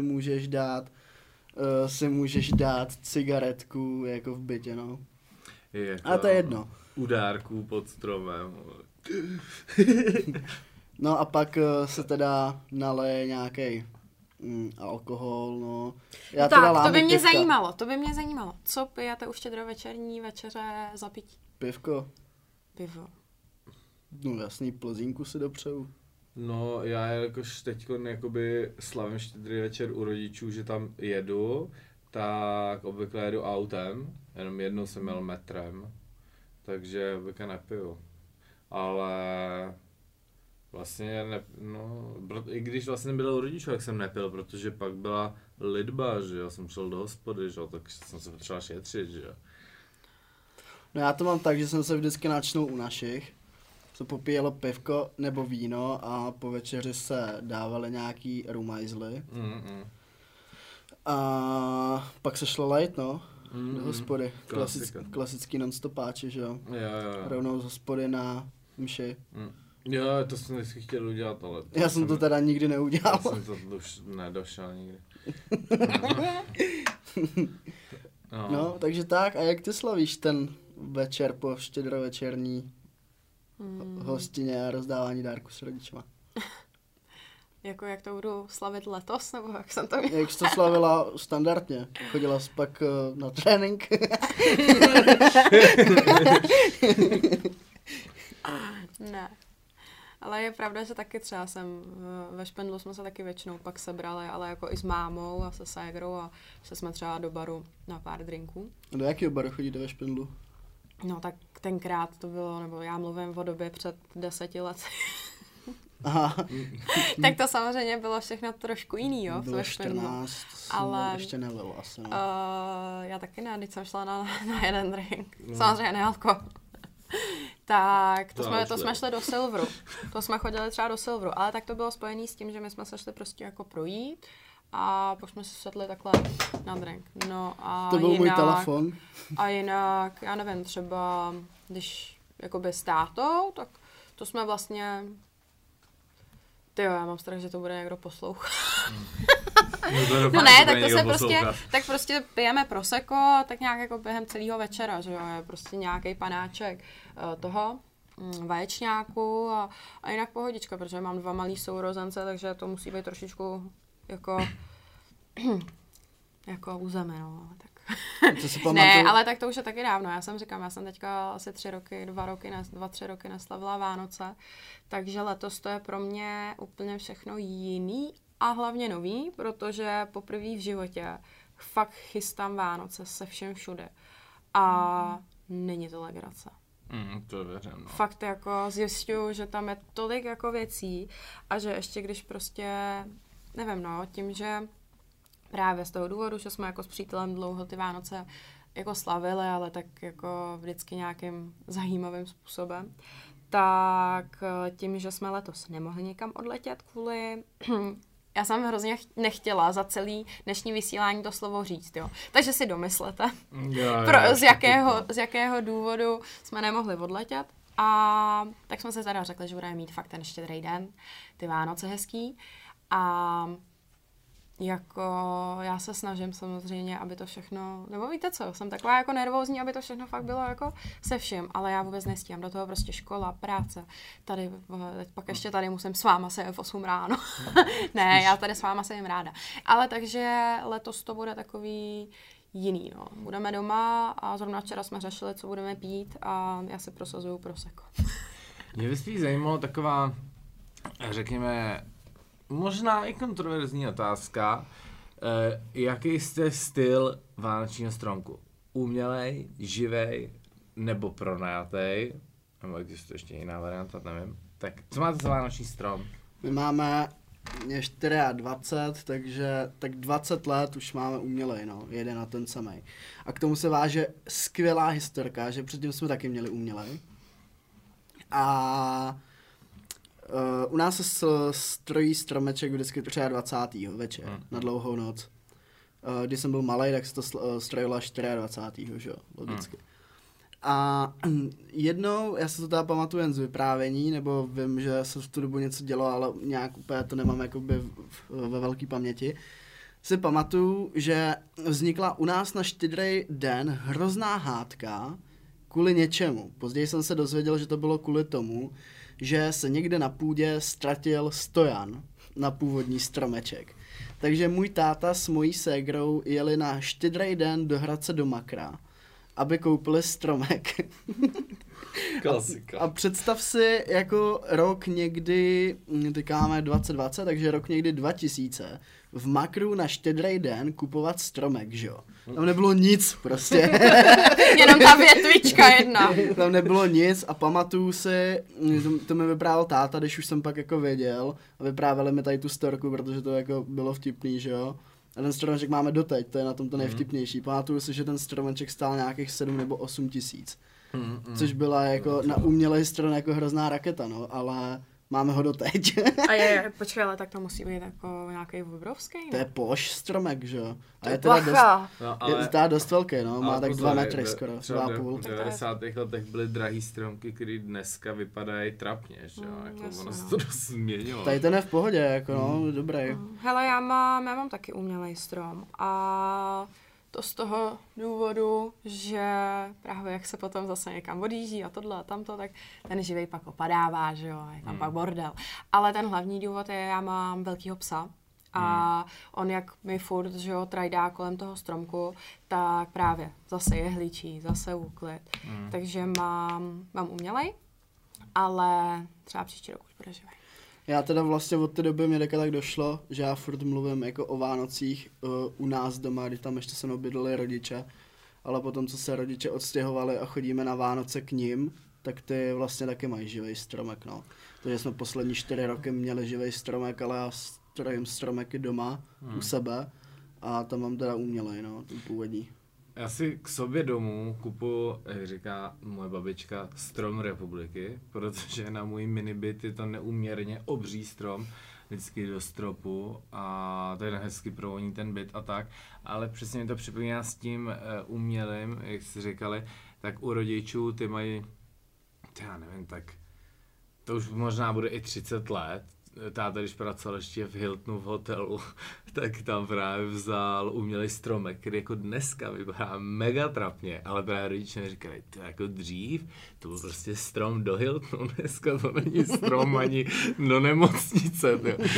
můžeš dát cigaretku jako v bytě, no. Jako A to je jedno. U dárků pod stromem. No a pak se teda naleje nějaký Alkohol, no. Já teda Tak, lámu to by mě pivka. zajímalo. Co pijete u štědrovečerní večeře za pití? Pivko. Pivo. No jasný, plzínku si dopřeju. No, já jakož teďko jakoby slavím Štědrý večer u rodičů, že tam jedu, tak obvykle jedu autem, jenom jednou jsem jel metrem, takže obvykle nepiju. Ale vlastně, i když vlastně byl u rodičů, jak jsem nepil, protože pak byla lidba, že jo, jsem šel do hospody, že jo, tak jsem se potřeboval šetřit, že jo. No já to mám tak, že jsem se vždycky načnul u našich, co popíjelo pivko nebo víno a po večeři se dávaly nějaký rumajzly. A pak se šlo lejt, no, do hospody. Klasický non-stopáči, že jo. Jo. Rovnou z hospody na mši. Jo, to jsem vždycky chtěl udělat, ale... Já jsem to teda nikdy neudělal. Já jsem to už nedošel nikdy. No, takže tak. A jak ty slavíš ten večer po štědrovečerní hostině a rozdávání dárku s rodičima? Jako jak to budu slavit letos, nebo jak jsem to měla? Jak jsi to slavila standardně? Chodila jsi pak na trénink? Ne. Ale je pravda, že taky třeba ve Špendlu jsme se taky většinou pak sebrali, ale jako i s mámou a se ségrou a šli jsme třeba do baru na pár drinků. Do jakého baru chodíte ve Špendlu? No tak tenkrát to bylo, nebo já mluvím o době před 10 lety. Aha. Tak to samozřejmě bylo všechno trošku jiný, jo, Bylo 14, ale ještě nelil asi, no. Já taky ne, když jsem šla na jeden drink. Samozřejmě nealko. Tak to jsme šli do Silveru. To jsme chodili třeba do Silveru, ale tak to bylo spojené s tím, že my jsme se šli prostě jako projít a pak jsme se sedli takhle na drink. No a to byl můj telefon. A jinak, já nevím, třeba když jakoby s tátou, tak to jsme vlastně... Tyjo, já mám strach, že to bude někdo poslouchat. No ne, tak to se prostě pijeme prosecco, tak nějak jako během celého večera, že jo, je prostě nějaký panáček toho vaječňáku a jinak pohodička, protože mám 2 malý sourozence, takže to musí být trošičku jako u zemi, no, tak. Ne, ale tak to už je taky dávno, já jsem teďka asi 2-3 roky neslavila Vánoce, takže letos to je pro mě úplně všechno jiný a hlavně nový, protože poprvé v životě fakt chystám Vánoce se všem všude a není to legrace. To věřím, no. Fakt jako zjišťuju, že tam je tolik jako věcí a že ještě když prostě, nevím no, tím, že právě z toho důvodu, že jsme jako s přítelem dlouho ty Vánoce jako slavili, ale tak jako vždycky nějakým zajímavým způsobem, tak tím, že jsme letos nemohli někam odletět kvůli... Já jsem hrozně nechtěla za celý dnešní vysílání to slovo říct, jo. Takže si domyslete, z jakého důvodu jsme nemohli odletět. A tak jsme se teda řekli, že budeme mít fakt ten štědrý den, ty Vánoce hezký. A jako já se snažím samozřejmě, aby to všechno, nebo víte co, jsem taková jako nervózní, aby to všechno fakt bylo jako se vším, ale já vůbec nestíhám, do toho prostě škola, práce, tady, pak ještě tady musím s váma se v 8 ráno, ne, já tady s váma se jim ráda, ale takže letos to bude takový jiný, no, budeme doma a zrovna včera jsme řešili, co budeme pít a já si prosazuju prosecco. Mě by spíš zajímalo taková, řekněme, možná i kontroverzní otázka. Jaký jste styl vánočního stromku? Umělej, živej nebo pronajatej? Nebo existuje ještě jiná varianta, nevím. Tak co máte za vánoční strom? My máme 24, takže tak 20 let už máme umělej, no, jeden na ten samej. A k tomu se váže skvělá historka, že předtím jsme taky měli umělej. A u nás se strojí stromeček vždycky 23. večer, na dlouhou noc. Když jsem byl malej, tak se to strojilo 24. že jo, logicky. A jednou, já se to teda pamatuju jen z vyprávění, nebo vím, že se v tu dobu něco dělo, ale nějak úplně to nemám jakoby ve velké paměti, si pamatuju, že vznikla u nás na Štědrý den hrozná hádka kvůli něčemu. Později jsem se dozvěděl, že to bylo kvůli tomu, že se někde na půdě ztratil stojan. na původní stromeček. Takže můj táta s mojí ségrou jeli na Štědrý den do Hradce do Makra, aby koupili stromek. Klasika. A představ si jako rok někdy, říkáme 2020, takže rok někdy 2000, v Makru na Štědrý den kupovat stromek, že jo? Tam nebylo nic prostě. Jenom ta větvička jedna. Tam nebylo nic a pamatuju si, to mi vyprávěl táta, když už jsem pak jako věděl a vyprávěli mi tady tu storku, protože to jako bylo vtipný, že jo? A ten stromeček máme doteď, to je na tom to nejvtipnější. Pamatuju si, že ten stromeček stál nějakých 7 nebo 8 tisíc. Což byla jako na umělej strom jako hrozná raketa, no, ale máme ho doteď. A počkej, ale tak to musí být jako nějaký obrovský, ne? To je poš stromek, že jo? A je teda je teda dost velký, no, má tak 2 metry skoro, třeba 2,5. V 90. letech byly drahý stromky, které dneska vypadají trapně, že jo? Jako ono se to dost změnilo. Tady ten je v pohodě, jako no, dobrý. Hele, já mám taky umělej strom a to z toho důvodu, že právě jak se potom zase někam odjíždí a tohle a tamto, tak ten živej pak opadává, že jo, je tam pak bordel. Ale ten hlavní důvod je, já mám velkýho psa a on jak mi furt, že jo, trajdá kolem toho stromku, tak právě zase je hlíčí, zase úklid. Takže mám umělej, ale třeba příští rok už bude živej. Já teda vlastně od té doby mě tak došlo, že já furt mluvím jako o Vánocích u nás doma, kdy tam ještě se mnou bydleli rodiče, ale potom, co se rodiče odstěhovali a chodíme na Vánoce k nim, tak ty vlastně taky mají živej stromek, no. Takže jsme poslední 4 roky měli živej stromek, ale já strojím stromeky doma u sebe a tam mám teda umělej, no, ten původní. Já si k sobě domů kupu, jak říká moje babička, strom republiky, protože na můj minibyt je to neúměrně obří strom, vždycky do stropu a to je hezky provoní ten byt a tak, ale přesně mi to připomíná s tím umělým, jak jsi říkali, tak u rodičů ty mají, já nevím, tak to už možná bude i 30 let. Táta, když pracoval ještě v Hiltonu v hotelu, tak tam právě vzal umělej stromek, který jako dneska vypadá mega trapně, ale právě rodiče mi říkali, to jako dřív, to byl prostě strom do Hiltonu, dneska to není strom ani do nemocnice,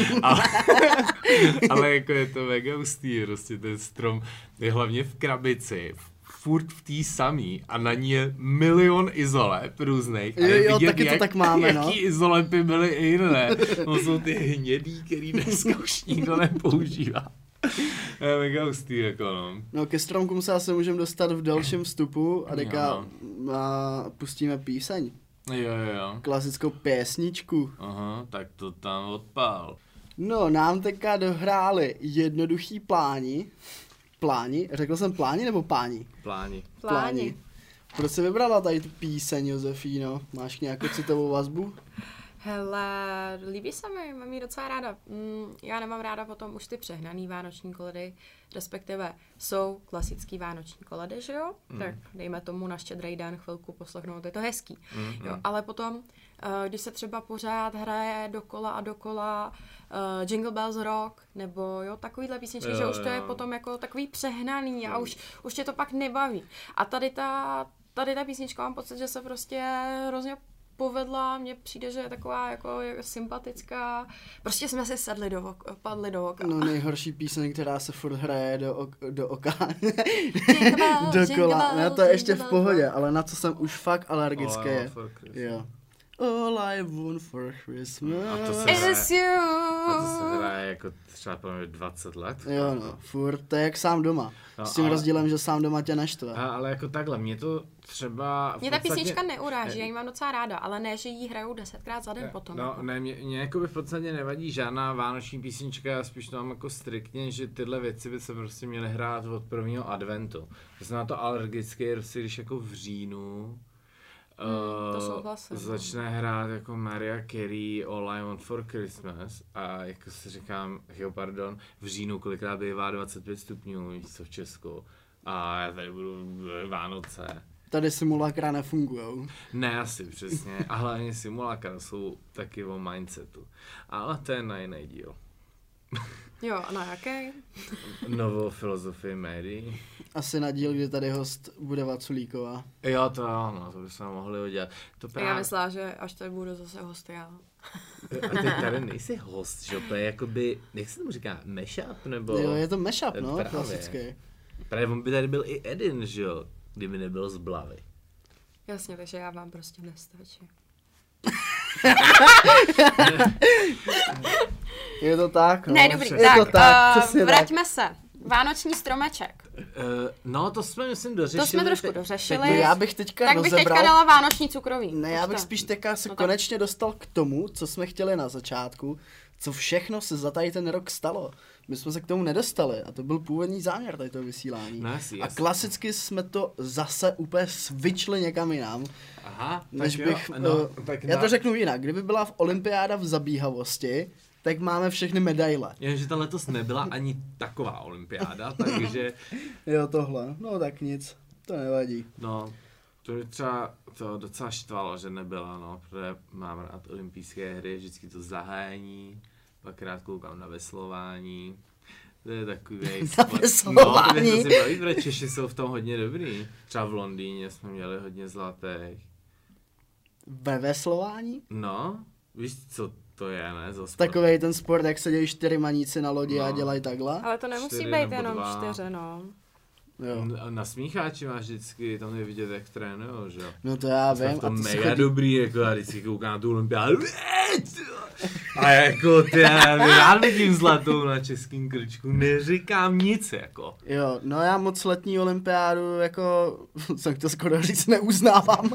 ale jako je to mega hustý, prostě ten strom je hlavně v krabici, furt v tý samý a na ní je milion izolep různých. Jo, taky to tak máme, no. Jaký izolepy byly i jiné. To jsou ty hnědý, který dneska už nikdo nepoužívá. Je mega hustý, jako no. No, ke stromkům se asi můžeme dostat v dalším vstupu a teďka pustíme píseň. Jo. Klasickou pěsničku. Aha, tak to tam odpál. No, nám teďka dohráli Jednoduchý pláni. Pláni? Řekl jsem pláni nebo páni? Pláni. Proč jsi vybrala tady tu píseň, Josefíno? Máš nějakou citovou vazbu? Hele, líbí se mi, mám ji docela ráda. Já nemám ráda potom už ty přehnaný vánoční koledy, respektive jsou klasický vánoční koledy, že jo? Tak dejme tomu na Štědrý den chvilku poslechnout, je to hezký. Jo, ale potom, když se třeba pořád hraje dokola a dokola Jingle Bells Rock, nebo jo, takovýhle písničky, že už to je potom jako takový přehnaný a už tě to pak nebaví. A tady ta písnička, mám pocit, že se prostě hrozně povedla, mně přijde, že je taková jako sympatická. Prostě jsme si padli do oka. No, nejhorší píseň, která se furt hraje do oka. Dokola. No, to je ještě v pohodě, ale na co jsem už fakt alergický je. Jo. All I want for Christmas is you. A to se hraje jako třeba 20 let. Jo, no, furt, to je jak Sám doma. S tím rozdílem, že Sám doma tě naštve. Ale jako takhle, mě to třeba... Mě ta písnička neuráží, já ji mám docela ráda, ale ne, že ji hrajou 10krát za den potom. No, jako. Ne, mě jako by v podstatě nevadí žádná vánoční písnička, já spíš to mám jako striktně, že tyhle věci by se prostě měly hrát od prvního adventu. Já jsem na to alergický, prostě když jako v říjnu začne hrát jako Mariah Carey All I Want for Christmas a jako si říkám, v říjnu kolikrát bývá 25 stupňů, víš co, v Česku a já tady budu Vánoce. Tady simulakra nefungujou. Ne, asi přesně. A hlavně simulakra jsou taky o mindsetu. Ale to je na jiný díl. Jo, a na jaký? Novou filozofii médií. Asi na díl, kdy tady host bude Vaculíková. Jo, to ano, to bychom mohli udělat. To právě... Já myslím, že až tady budu zase host já. A ty tady nejsi host, že? To je jakoby, jak se tomu říká, mashup, nebo? Jo, je to mashup, no, Právě. klasický. Právě on by tady byl i Edin, že jo? Kdyby nebyl z Blavy. Jasně, takže já vám prostě nestačím. Je to tak, no. Ne, dobrý, Je to tak, přesně tak. vraťme se. Vánoční stromeček. No, to jsme, myslím, dořešili. To jsme trošku dořešili. No, já bych teďka Tak bych teďka rozebral... dala vánoční cukroví. Ne, já bych Už to. spíš teďka se No tak. konečně dostal k tomu, co jsme chtěli na začátku, co všechno se za tady ten rok stalo. My jsme se k tomu nedostali a to byl původní záměr tady toho vysílání. No, jasný, A jasný. klasicky jsme to zase úplně switchli někam jinam, Aha, než tak bych... jo, no, tak já to řeknu jinak, kdyby byla v olympiáda v zabíhavosti, tak máme všechny medaile. Jenže ta letos nebyla ani taková olympiáda, takže... Jo, tohle, no tak nic, to nevadí. No, to mě třeba to docela štvalo, že nebyla, no, protože mám rád olympijské hry, vždycky to zahájení, dvakrát koukám na veslování, to je takový veslování? No, to se baví, protože Češi jsou v tom hodně dobrý. Třeba v Londýně jsme měli hodně zlatých. Ve veslování? No, víš, co to je, ne? Za sport. Takovej ten sport, jak se dějí 4 maníci na lodi a No. dělají takhle? Ale to nemusí 4 být nebo jenom 2. 4, no. Jo. Na smícháči máš vždycky, tam je vidět, jak trénujou, že jo? No to já Jsme vím. v tom a to mega dobrý, jako já vždycky koukám na tu olympiádu. A jako ty, rád vidím zlatou na českým krčku, neříkám nic, jako. Jo, no já moc letní olympiádu, jako, jsem to skoro říct, neuznávám.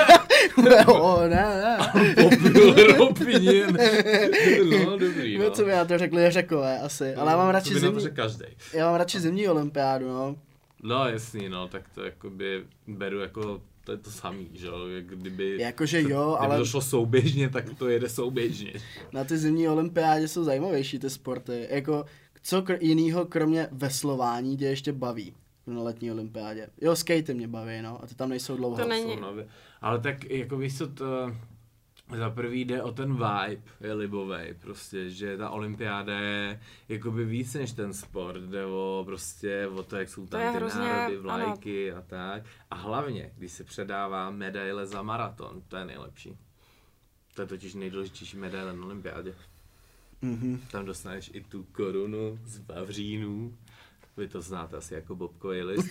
Jo, ne. Popil ropinin. No, dobrý, no. No, co by na to řekli Řekové asi, ale já mám radši To by na to zimní, řekl každej. já mám radši zimní olympiádu, no. No jasný, no, tak to jakoby beru jako, to je to samý, že jo, jak kdyby... Jakože jo, Kdyby ale to šlo souběžně, tak to jede souběžně. na ty zimní olympiádě jsou zajímavější ty sporty, jako, co jinýho kromě veslování tě ještě baví na letní olympiádě. Jo, skatey mě baví, no, a ty tam nejsou dlouho. To není. Jsou nově. Ale tak jako víš co, to za prvý jde o ten vibe, je libovej prostě, že ta olympiáda je jakoby víc než ten sport, jde o prostě o to, jak jsou To je tam ty hrozně, národy, vlajky a tak. A hlavně, když se předává medaile za maraton, to je nejlepší. To je totiž nejdůležitější medaile na olympiádě. Mhm. Tam dostaneš i tu korunu z Vavřínů. Vy to znáte asi jako bobkový list.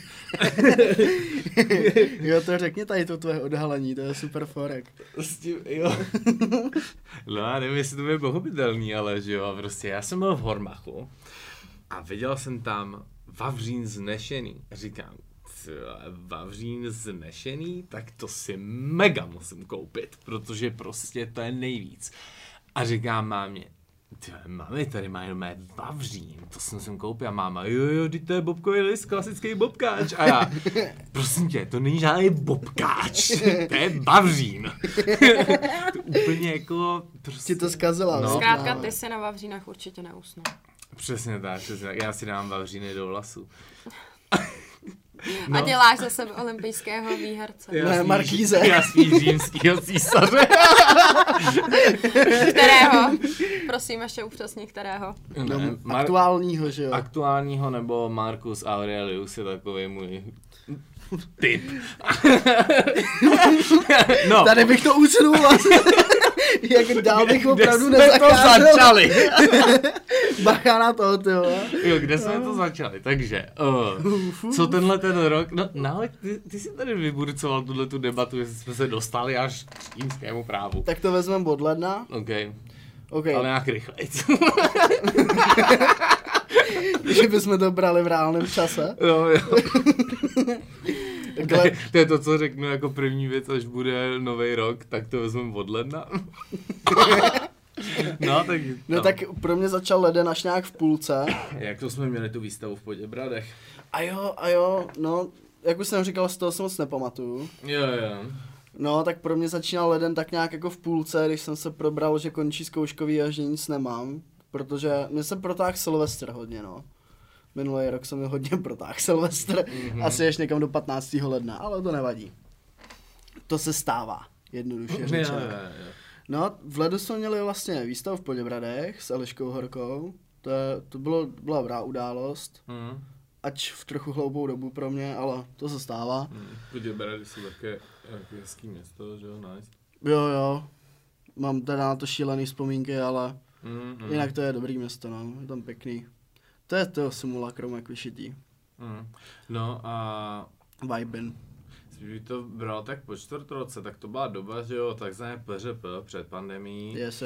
Jo, to řekni tady to tvoje odhalení, to je super forek. S tím, jo. No já nevím, jestli to bude pochopitelný, ale že jo, prostě já jsem byl v Hormachu a viděl jsem tam Vavřín znešený. A říkám, Vavřín znešený, tak to si mega musím koupit, protože prostě to je nejvíc. A říkám mámě, mami, tady má jenom Vavřín, to jsem sem koupil a máma, jo, teď to je bobkový list, klasický bobkáč. A já, prosím tě, to není žádný bobkáč, to je Vavřín. To úplně jako, prostě. Ti to zkazila, No. no. Zkrátka, ty si na Vavřínách určitě neusnul. Přesně tak, já si dám Vavříny do vlasů. A děláš ze sebe olympijského výherce. Ne, Markíze. Já spíš římskýho císaře. Kterého? Prosím, ještě upřesni, kterého. No, Ne, aktuálního, že jo. Aktuálního nebo Marcus Aurelius je takový můj typ. No, Tady bych to usnul vlastně. Jak dál bych opravdu kde jsme to nezacházel. začali? Bacha na to, ty vole. Jo, kde jsme to začali? Takže, co tenhle ten rok, no, ale ty jsi tady vyburcoval tu debatu, jestli jsme se dostali až k římskému právu. Tak to vezmeme od ledna. OK, ale nějak rychlejc. Že bychom to brali v reálném čase. Jo. Takhle, To je to, co řeknu jako první věc, až bude nový rok, tak to vezmeme od ledna. No, tak... no tak pro mě začal leden až nějak v půlce. Jak to jsme měli tu výstavu v Poděbradech? A jo, no, jak už jsem říkal, z toho se moc nepamatuju. Jo. No, tak pro mě začínal leden tak nějak jako v půlce, když jsem se probral, že končí zkouškový a že nic nemám. Protože mě se protáhl Silvestr hodně, no. Minulý rok jsem mi hodně protáhl Silvestr, asi ještě někam do 15. ledna, ale to nevadí. To se stává, jednoduše řečeno. Jo. No, v ledu jsme měli vlastně výstavu v Poděbradech s Eliškou Horkou. To byla dobrá událost, ač v trochu hloupou dobu pro mě, ale to se stává. Poděbrady jsou také hezký město, že jo, nice. Jo. Mám teda na to šílený vzpomínky, ale jinak to je dobrý město, no, je tam pěkný. To je to simulakrum jak vyšitý. No a... Vibin. Když to bral tak po čtvrtroce, tak to byla doba, že jo, takzvané PŘP před pandemií. Yes.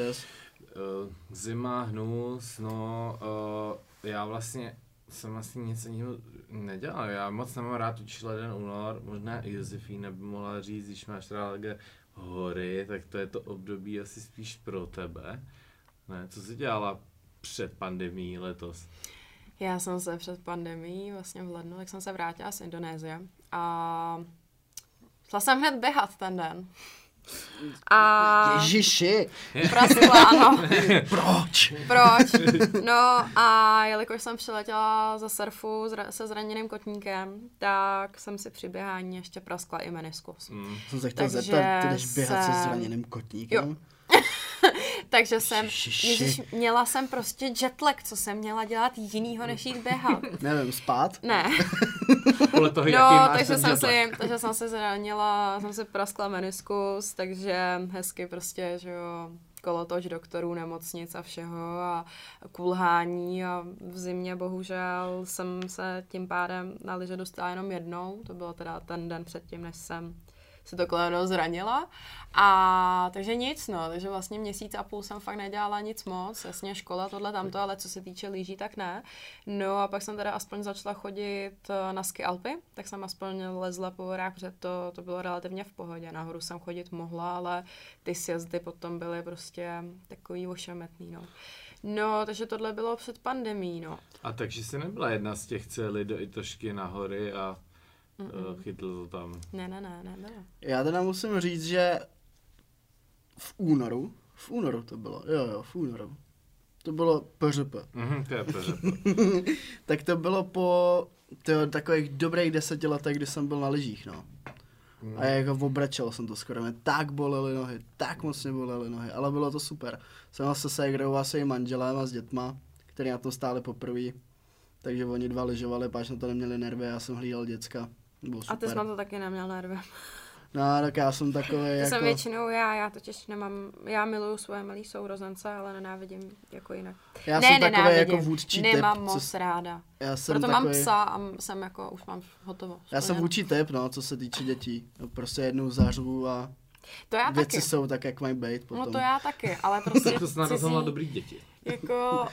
Zima, hnus, no, já vlastně jsem asi nic jiného nedělal, já moc nemám rád učit leden únor, možná i Josefína by mohla říct, když máš rád hory, tak to je to období asi spíš pro tebe. Ne, co jsi dělala před pandemií letos? Já jsem se před pandemií, vlastně v lednu, tak jsem se vrátila z Indonésie a šla jsem hned běhat ten den. A... Ježiši! Praskla, ano. Proč? No a jelikož jsem přiletěla za surfu se zraněným kotníkem, tak jsem si při běhání ještě praskla i meniskus. Jsem se chtěl zeptat, ty jdeš běhat se zraněným kotníkem? Jo. Takže měla jsem prostě jetlag, co jsem měla dělat jinýho, než jít běhat. Nevím, spát? Ne. Podle toho, takže jsem se zranila, jsem si praskla meniskus, takže hezky prostě, že jo, kolotoč doktorů, nemocnic a všeho a kulhání a v zimě bohužel jsem se tím pádem na lyže dostala jenom jednou, to bylo teda ten den předtím, než jsem se to koleno zranila. A takže nic, no, takže vlastně měsíc a půl jsem fakt nedělala nic moc, jasně škola, tohle, tamto, ale co se týče lyží, tak ne. No a pak jsem teda aspoň začala chodit na ski Alpy, tak jsem aspoň lezla po horách, protože to bylo relativně v pohodě. Nahoru jsem chodit mohla, ale ty sjezdy potom byly prostě takový ošemetný, no. No, takže tohle bylo před pandemií, no. A takže jsi nebyla jedna z těch, co jeli do Itošky na hory a chytl to tam. Ne. Já teda musím říct, že v únoru to bylo, jo, v únoru. To bylo PŘP. To je PŘP. Tak to bylo po takových dobrých 10 letech, kdy jsem byl na lyžích, no. A jako obrečel jsem to skoro, mě tak bolely nohy, tak moc mě bolely nohy, ale bylo to super. Jsem se ségrou a se jejím manželem a s dětma, který na tom stáli poprvé. Takže oni dva lyžovali, páč na to neměli nervy, já jsem hlídal děcka. A ty jsi na to taky neměl nervy. No, tak já jsem takový jako... jsem většinou já totiž nemám, já miluju svoje malý sourozence, ale nenávidím jako jinak. Já jsem takový jako vůdčí typ. Nemám moc ráda. Proto takový... mám psa a jsem jako, už mám hotovo. Já jsem vůdčí typ, no, co se týče dětí. No, prostě jednou zařvu a to já věci taky. jsou tak, jak mají být potom. No to já taky, ale prostě to snad jsem dobrý děti. Jako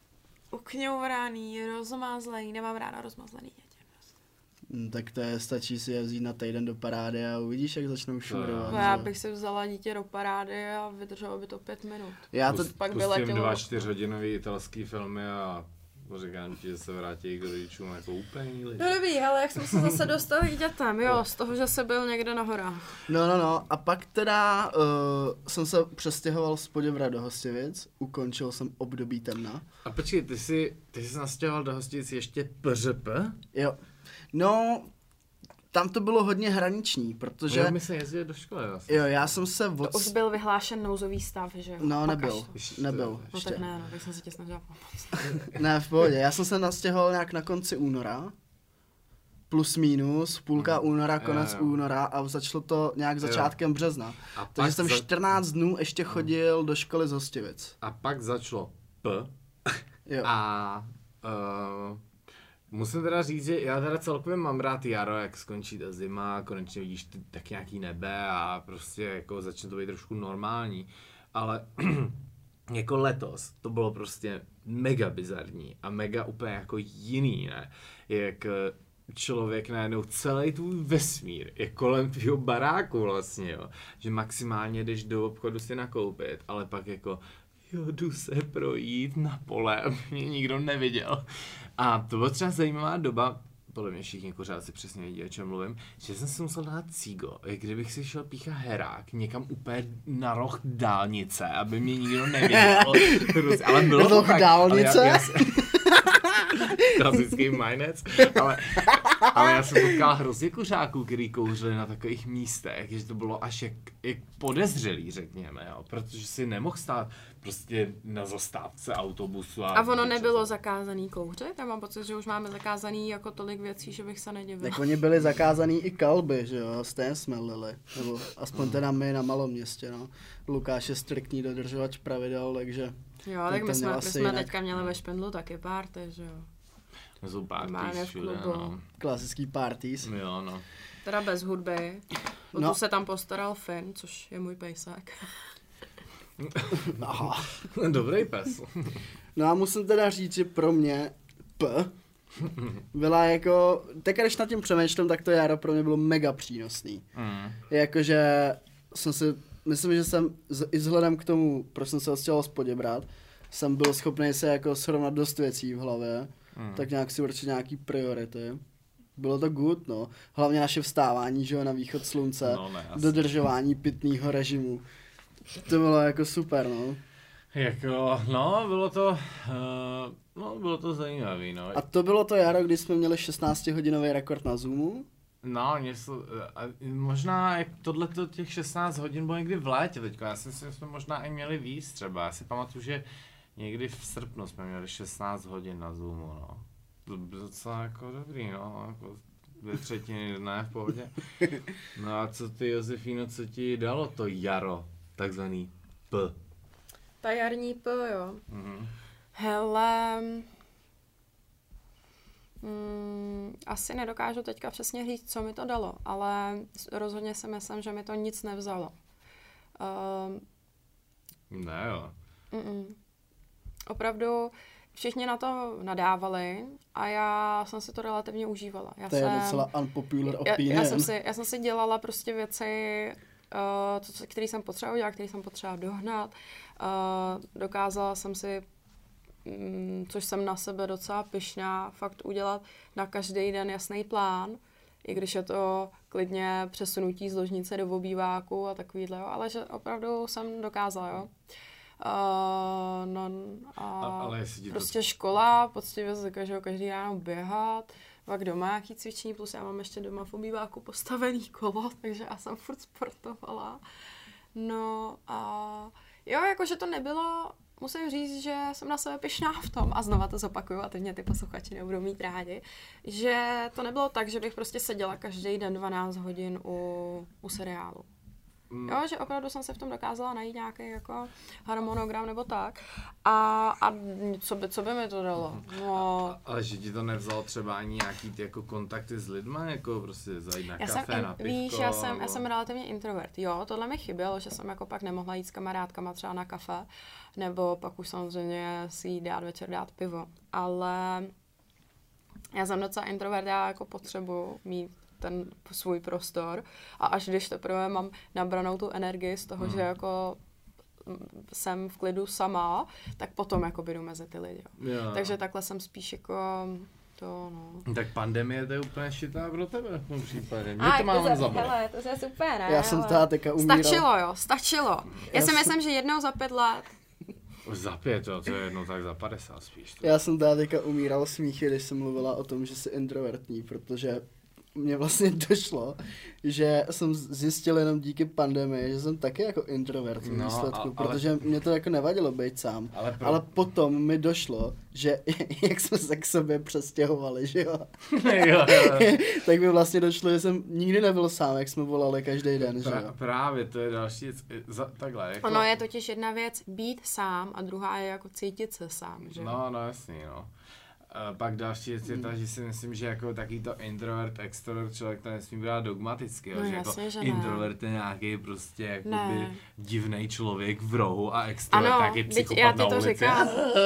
ukňouraný, rozmázlený, nemám ráda rozmázlený děti. Tak to je, stačí si je vzít na týden do parády a uvidíš, jak začnou šurovat. No, já bych si vzala dítě do parády a vydrželo by to 5 minut. Já to pak pustím 2 4hodinový italský filmy a říkám ti, že se vrátí k rodičům jako úplně jiný. No dobrý, ale jak jsem se zase dostal k dětem, jo, z toho, že se byl někde na horách. No, a pak teda jsem se přestěhoval z Poděbra do Hostivic, ukončil jsem období temna. A počkej, ty jsi nastěhoval do Hostivic ještě PŘP? Jo. No, tam to bylo hodně hraniční, protože... Jo, my se jezdili do školy vlastně. Jo, já jsem se... To už byl vyhlášen nouzový stav, že jo? No, nebyl. No tak ne, no, tak jsem si tě snažila pomoct. Ne, v pohodě, já jsem se nastěhoval nějak na konci února, plus minus, půlka února, konec února a začalo to nějak začátkem března. Takže jsem 14 dnů ještě chodil do školy z Hostivic. A pak začalo P. Jo. A... musím teda říct, že já teda celkově mám rád jaro, jak skončí ta zima, konečně vidíš tak nějaký nebe a prostě jako začne to být trošku normální, ale jako letos to bylo prostě mega bizarní a mega úplně jako jiný, ne? Jak člověk najednou celý tvůj vesmír je kolem tvýho baráku vlastně, jo? Že maximálně jdeš do obchodu si nakoupit, ale pak jako jo, jdu se projít na pole, mě nikdo neviděl. A to byla třeba zajímavá doba, podle mě všichni kuřáci přesně vědí, o čem mluvím, že jsem si musel dát cígo, jak kdybych si šel píchat herák někam úplně na roh dálnice, aby mě nikdo neviděl. Ale bylo to tak. Dálnice? Klasický majnec. Ale já jsem potkal hrozně kuřáků, který kouřili na takových místech, že to bylo až jak podezřelý, řekněme, jo, protože si nemohl stát prostě na zastávce autobusu. A ono nebylo zakázaný kouřit? Já mám pocit, že už máme zakázaný jako tolik věcí, že bych se nedivil. Tak oni byli zakázaný i kalby, že jo, stejně jsme lili. Nebo aspoň teda my na malom městě, no. Lukáš je striktní dodržovač pravidel, takže... Jo, tak my jsme teďka měli ve Špendlu taky party, že jo. To jsou parties všude, no. Klasický parties. Jo, no. Teda bez hudby. O tu se tam postaral Finn, což je můj pejsák. Aha. Dobrý pes. No a musím teda říct, že pro mě byla jako, teď když nad tím přemýšlím, tak to jaro pro mě bylo mega přínosný. Jakože myslím, že jsem i vzhledem k tomu, proč jsem se odstěhoval z Poděbrad, jsem byl schopný se jako srovnat dost věcí v hlavě, tak nějak si určitě nějaký priority. Bylo to good, no. Hlavně naše vstávání, že jo, na východ slunce, dodržování pitného režimu. To bylo jako super, no. Jako, bylo to zajímavý, no. A to bylo to jaro, kdy jsme měli 16-hodinový rekord na Zoomu? No, možná jak tohleto těch 16 hodin bylo někdy v létě teďka, já si myslím, že jsme možná i měli víc třeba, já si pamatuju, že někdy v srpnu jsme měli 16 hodin na Zoomu, no. To bylo docela jako dobrý, no, jako 2/3 dne v pohodě. No a co ty, Josefíno, co ti dalo to jaro, takzvaný P? Ta jarní P, jo. Hele... asi nedokážu teďka přesně říct, co mi to dalo, ale rozhodně si myslím, že mi to nic nevzalo. Ne jo. Opravdu všichni na to nadávali a já jsem si to relativně užívala. To je docela unpopular opinion. Já jsem si dělala prostě věci, které jsem potřebovala dělat, které jsem potřebovala dohnat. Dokázala jsem si, což jsem na sebe docela pyšná, fakt udělat na každý den jasný plán, i když je to klidně přesunutí z ložnice do obýváku a takovýhle, jo, ale že opravdu jsem dokázala, jo. Ale prostě škola, poctivě se každý ráno běhat, pak doma nějaký cvičení, plus já mám ještě doma v obýváku postavený kolo, takže já jsem furt sportovala. No a jo, jakože to nebylo, musím říct, že jsem na sebe pyšná v tom, a znova to zopakuju, a teď mě ty posluchači nebudou mít rádi, že to nebylo tak, že bych prostě seděla každý den 12 hodin u seriálu. Jo, že opravdu jsem se v tom dokázala najít nějaký jako harmonogram nebo tak. A co by mi to dalo? No. Ale že ti to nevzalo třeba ani nějaký ty jako kontakty s lidma, jako prostě zajít na kafe, na pivko? Víš, já jsem relativně introvert. Jo, tohle mi chybělo, že jsem jako pak nemohla jít s kamarádkama třeba na kafe, nebo pak už samozřejmě si jít večer dát pivo. Ale já jsem docela introvert, já jako potřebuji mít ten svůj prostor a až když teprve mám nabranou tu energii z toho, že jako jsem v klidu sama, tak potom jako jdu mezi ty lidi. Jo. Takže takhle jsem spíš jako to, no. Tak pandemie to je úplně šitá pro tebe v tom případě. Mě to mám zabrat. Hele, to je super, ne? Já jsem teda teďka umíral. Stačilo. Já si myslím, že jednou za 5 let. Za 5, jo, to je jednou tak za 50 spíš. Já jsem teda teďka umíral smíchy, když jsem mluvila o tom, že jsi introvertní, protože mně vlastně došlo, že jsem zjistil jenom díky pandemii, že jsem taky jako introvert v výsledku, protože mě to jako nevadilo být sám. Ale potom mi došlo, že jak jsme se k sobě přestěhovali, že jo? Tak mi vlastně došlo, že jsem nikdy nebyl sám, jak jsme volali každý den, že jo? Právě, to je další věc. Takhle, jako... Ono je totiž jedna věc být sám a druhá je jako cítit se sám, že jo? No jasný, no. Pak další věc je ta, že si myslím, že jako takýto introvert, extrovert člověk to nesmí brát dogmaticky, no, že jasně, jako že introvert je nějaký prostě jakoby divnej člověk v rohu a extrovert taky psychopat na ulici. Říkám.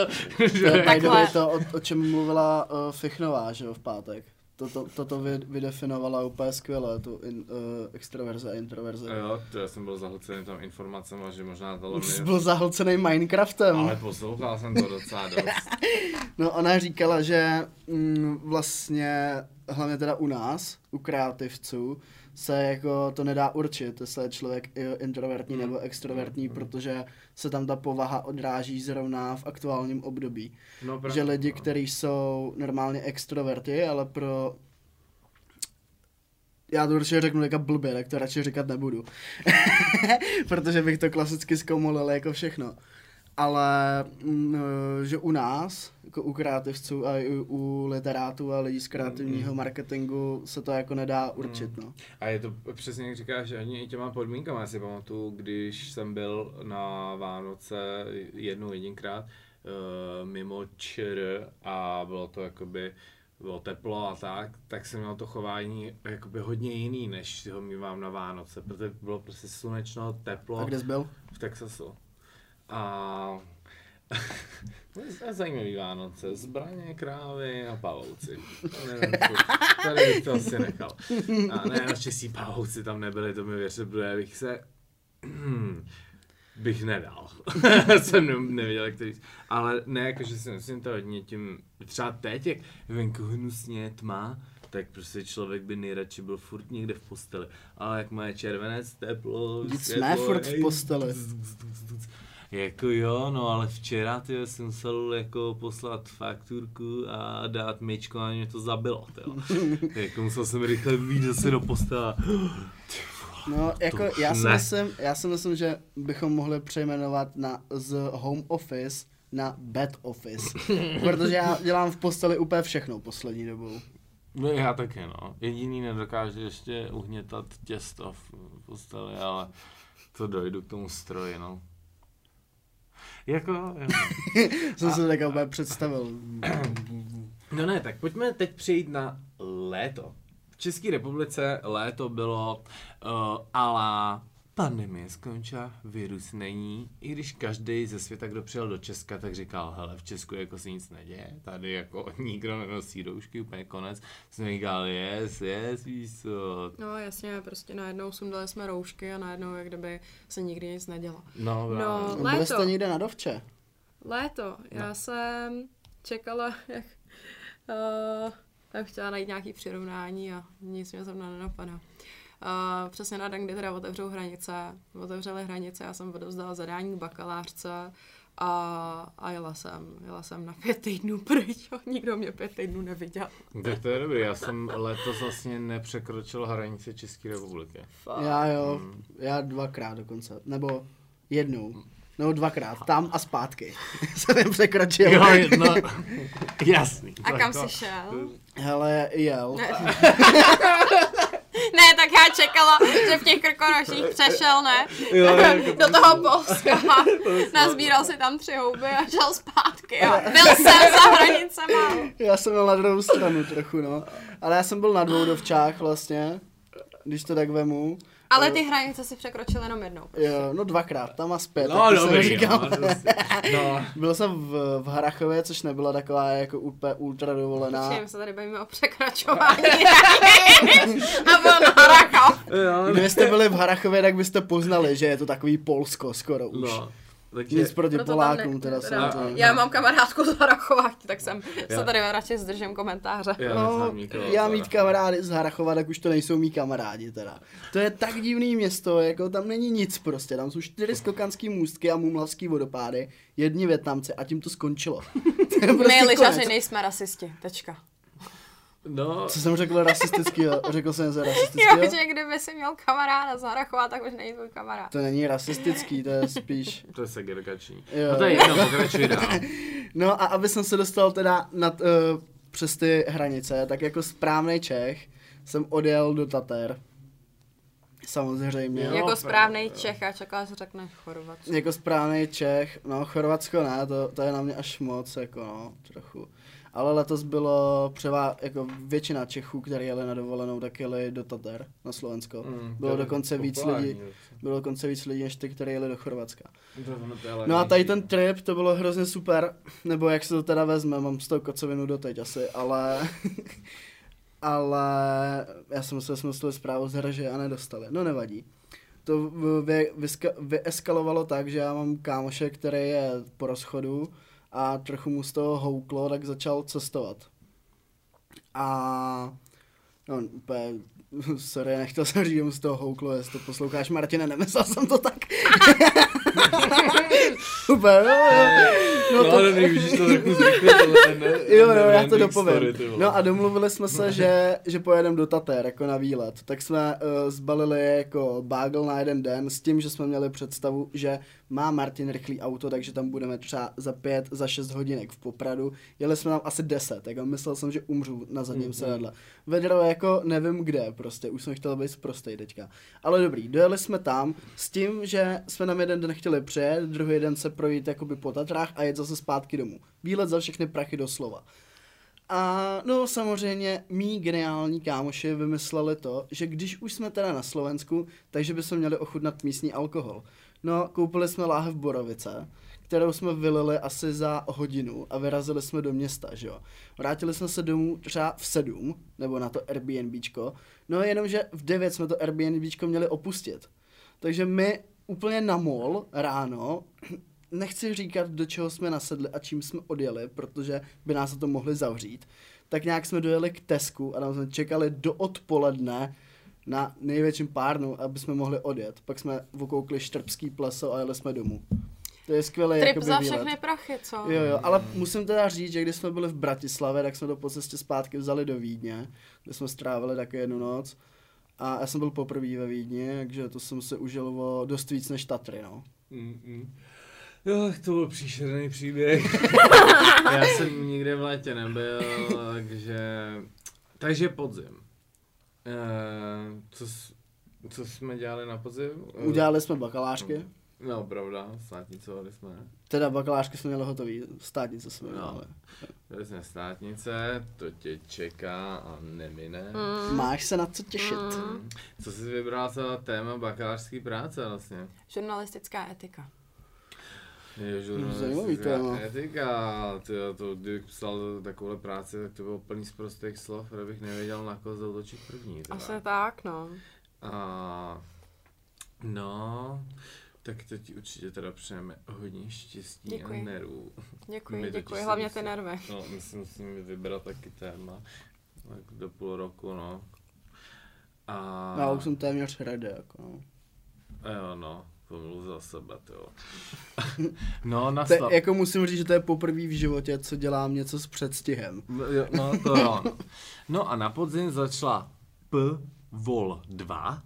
To je to, o čem mluvila Fichnová, že jo, v pátek. Toto vydefinovala úplně skvěle, tu extroverze a introverze. Jo, to já jsem byl zahlcený tam informacemi, že možná to Jsi byl zahlcený Minecraftem. Ale poslouchal jsem to docela dost. No ona říkala, že vlastně hlavně teda u nás, u kreativců, se jako to nedá určit, jestli je člověk introvertní nebo extrovertní, protože se tam ta povaha odráží zrovna v aktuálním období. No, že lidi, kteří jsou normálně extroverti, ale já to určitě řeknu jako blbě, tak to radši říkat nebudu. Protože bych to klasicky zkomolil jako všechno. Ale že u nás, jako u kreativců a i u literátů a lidí z kreativního marketingu se to jako nedá určit, no. A je to přesně jak říkáš, ani i těma podmínkama. Já si pamatuju, když jsem byl na Vánoce jedinkrát mimo ČR a bylo to jakoby bylo teplo a tak jsem měl to chování jakoby hodně jiný, než si ho mívám na Vánoce, protože bylo prostě slunečno, teplo. A kde jsi byl? V Texasu. A zajímavý Vánoce, zbraně, krávy a pavouci. Nevím, tady bych to asi nechal. A ne, naštěstí pavouci tam nebyli, to mi věřte, protože bych nedal. Jsem nevěděl, který. Ale ne, jakože si myslím to hodně tím, třeba teď, jak venku hnusně tma, tak prostě člověk by nejradši byl furt někde v posteli. Ale jak má červenec, teplo, jsme furt v posteli. Jako jo, no ale včera jsem musel jako poslat fakturku a dát myčko a mě to zabilo, jako musel jsem rychle vyjít zase do postele. No, jako já si myslím, že bychom mohli přejmenovat z home office na bed office, protože já dělám v posteli úplně všechno poslední dobou. No já taky, no. Jediný nedokáže ještě uhnětat těsto v posteli, ale to dojdu k tomu stroji, no. Jako... Jsem se tak úplně představil. No ne, tak pojďme teď přejít na léto. V České republice léto bylo ala pandemie skončila, virus není, i když každý ze světa, kdo přijel do Česka, tak říkal, hele, v Česku jako se nic neděje, tady jako nikdo nenosí roušky, úplně konec, jsem říkal, yes, víš co. No jasně, prostě najednou sundali jsme roušky a najednou jak kdyby se nikdy nic nedělo. No, léto. Byli jste někde na Dovče? Léto, já jsem čekala, jak jsem chtěla najít nějaký přirovnání a nic mě zrovna nenapadá. Přesně na den, kdy teda otevřely hranice, já jsem odevzdala zadání k bakalářce a jela jsem na 5 týdnů pryč a nikdo mě 5 týdnů neviděl. Tak to je dobrý, já jsem letos vlastně nepřekročil hranice České republiky. Já jo, já 2krát dokonce, nebo jednou. No 2krát, tam a zpátky jsem jim překročil. Jo, no, jasný. A kam jsi šel? Hele, jel. Ne, tak já čekala, že v těch Krkonoších přešel, ne? Do toho Polska. Nazbíral si tam 3 houby a šel zpátky. Jo. Byl jsem za hranicema. Já jsem byl na druhou stranu trochu, no. Ale já jsem byl na 2 Dovčách vlastně, když to tak vemu. Ale ty hranice si překročil jenom jednou. Jo, no 2krát, tam a zpět. No dobrý, no. Byl jsem v Harrachově, což nebyla taková jako úplně ultra dovolená. Počkej, my se tady bavíme o překračování a byl na Harrachov. Kdybyste byli v Harrachově, tak byste poznali, že je to takový Polsko skoro už. No. Takže... Nic proti Polákům, teda já mám kamarádku z Harrachova, tak jsem se tady radši zdržím komentáře. Já mít kamarády z Harrachova, tak už to nejsou mí kamarádi teda. To je tak divný město, jako tam není nic prostě, tam jsou 4 skokanský můstky a mumlavský vodopády, 1 Vietnamci a tím to skončilo. To prostě my lyžaři nejsme rasisti, tečka. No. Co jsem řekl rasistického? Řekl jsem něco rasistického? Jo, že kdyby si měl kamaráda z Harrachova, tak už není tvůj kamarád. To není rasistický, to je spíš... To je segregační. No to je jedno, pokračuj dál. No a aby jsem se dostal teda přes ty hranice, tak jako správnej Čech jsem odjel do Tater. Samozřejmě. Jako správnej Čech, já čekala, že řekne Chorvatsko. Jako správnej Čech, no Chorvatsko ne, to je na mě až moc, jako no, trochu. Ale letos bylo jako většina Čechů, kteří jeli na dovolenou, tak jeli do Tater na Slovensko. Bylo dokonce víc lidí než ty, kteří jeli do Chorvatska. No a tady ten trip, to bylo hrozně super, nebo jak se to teda vezme, mám z toho kocovinu doteď asi, ale já jsem myslel, že jsme dostali zprávu z hraže a nedostali, no nevadí. To vyeskalovalo tak, že já mám kámoše, který je po rozchodu, a trochu mu z toho houklo, tak začal cestovat. A no, úplně Sorry, nechtěl jsem říct, že mu z toho houklo, jestli to posloucháš, Martine, nemyslel jsem to tak. Super, no to... ale už to trochu Jo, já to dopovím. No a domluvili jsme se, že pojedeme do Tater jako na výlet. Tak jsme zbalili jako bagel na jeden den s tím, že jsme měli představu, že má Martin rychlý auto, takže tam budeme třeba za 5, za 6 hodinek v Popradu. Jeli jsme tam asi 10, jako myslel jsem, že umřu na zadním sedadle. Vedro jako nevím kde, prostě, už jsem chtěl být prostej teďka. Ale dobrý, dojeli jsme tam s tím, že jsme nám jeden den chtěli přijet, druhý den se projít jakoby po Tatrách a jet zase zpátky domů. Výlet za všechny prachy doslova. A no samozřejmě mý geniální kámoši vymysleli to, že když už jsme teda na Slovensku, takže bychom měli ochutnat místní alkohol. No, koupili jsme láhev borovice, kterou jsme vylili asi za hodinu a vyrazili jsme do města, že jo. Vrátili jsme se domů třeba v 7, nebo na to Airbnbčko, no jenomže v 9 jsme to Airbnbčko měli opustit. Takže my úplně na mol ráno, nechci říkat, do čeho jsme nasedli a čím jsme odjeli, protože by nás za to mohli zavřít, tak nějak jsme dojeli k Tesku a tam jsme čekali do odpoledne na největším párnu, aby jsme mohli odjet. Pak jsme okoukli Štrbský pleso a jeli jsme domů. To je skvělý trip jakoby za výlet. všechny prachy, co? Jo, ale musím teda říct, že když jsme byli v Bratislavě, tak jsme to po cestě zpátky vzali do Vídně, kde jsme strávili taky jednu noc. A já jsem byl poprvé ve Vídni, takže to jsem se užil o dost víc než Tatry, no. Jo, to byl příšerný příběh. Já jsem nikde v létě nebyl, takže podzim. Co jsme dělali na podzim? Udělali jsme bakalářky. No, pravda, státnicovali jsme. Teda bakalářky jsme měli hotový, státnice jsme měli. Byli jsme státnice, to tě čeká a nemine. Máš se na co těšit. Co jsi vybrala za téma bakalářské práce vlastně? Žurnalistická etika. Žurnalistická etika, kdybych psal takovouhle práci, tak to bylo plný z prostých slov, kde bych nevěděl, na koho zautočit první. Asi tak, no. No, tak to ti určitě teda přejeme hodně štěstí. Děkuji. A nervů. Děkuji, hlavně ty nervy. No, musím vybrat taky téma, tak do půl roku, no. Já už jsem téměř ready, jako no. Jo, no, pomluv za sebe, jo. No, jako musím říct, že to je poprvé v životě, co dělám něco s předstihem. No, to jo. No a na podzim začala Vol 2.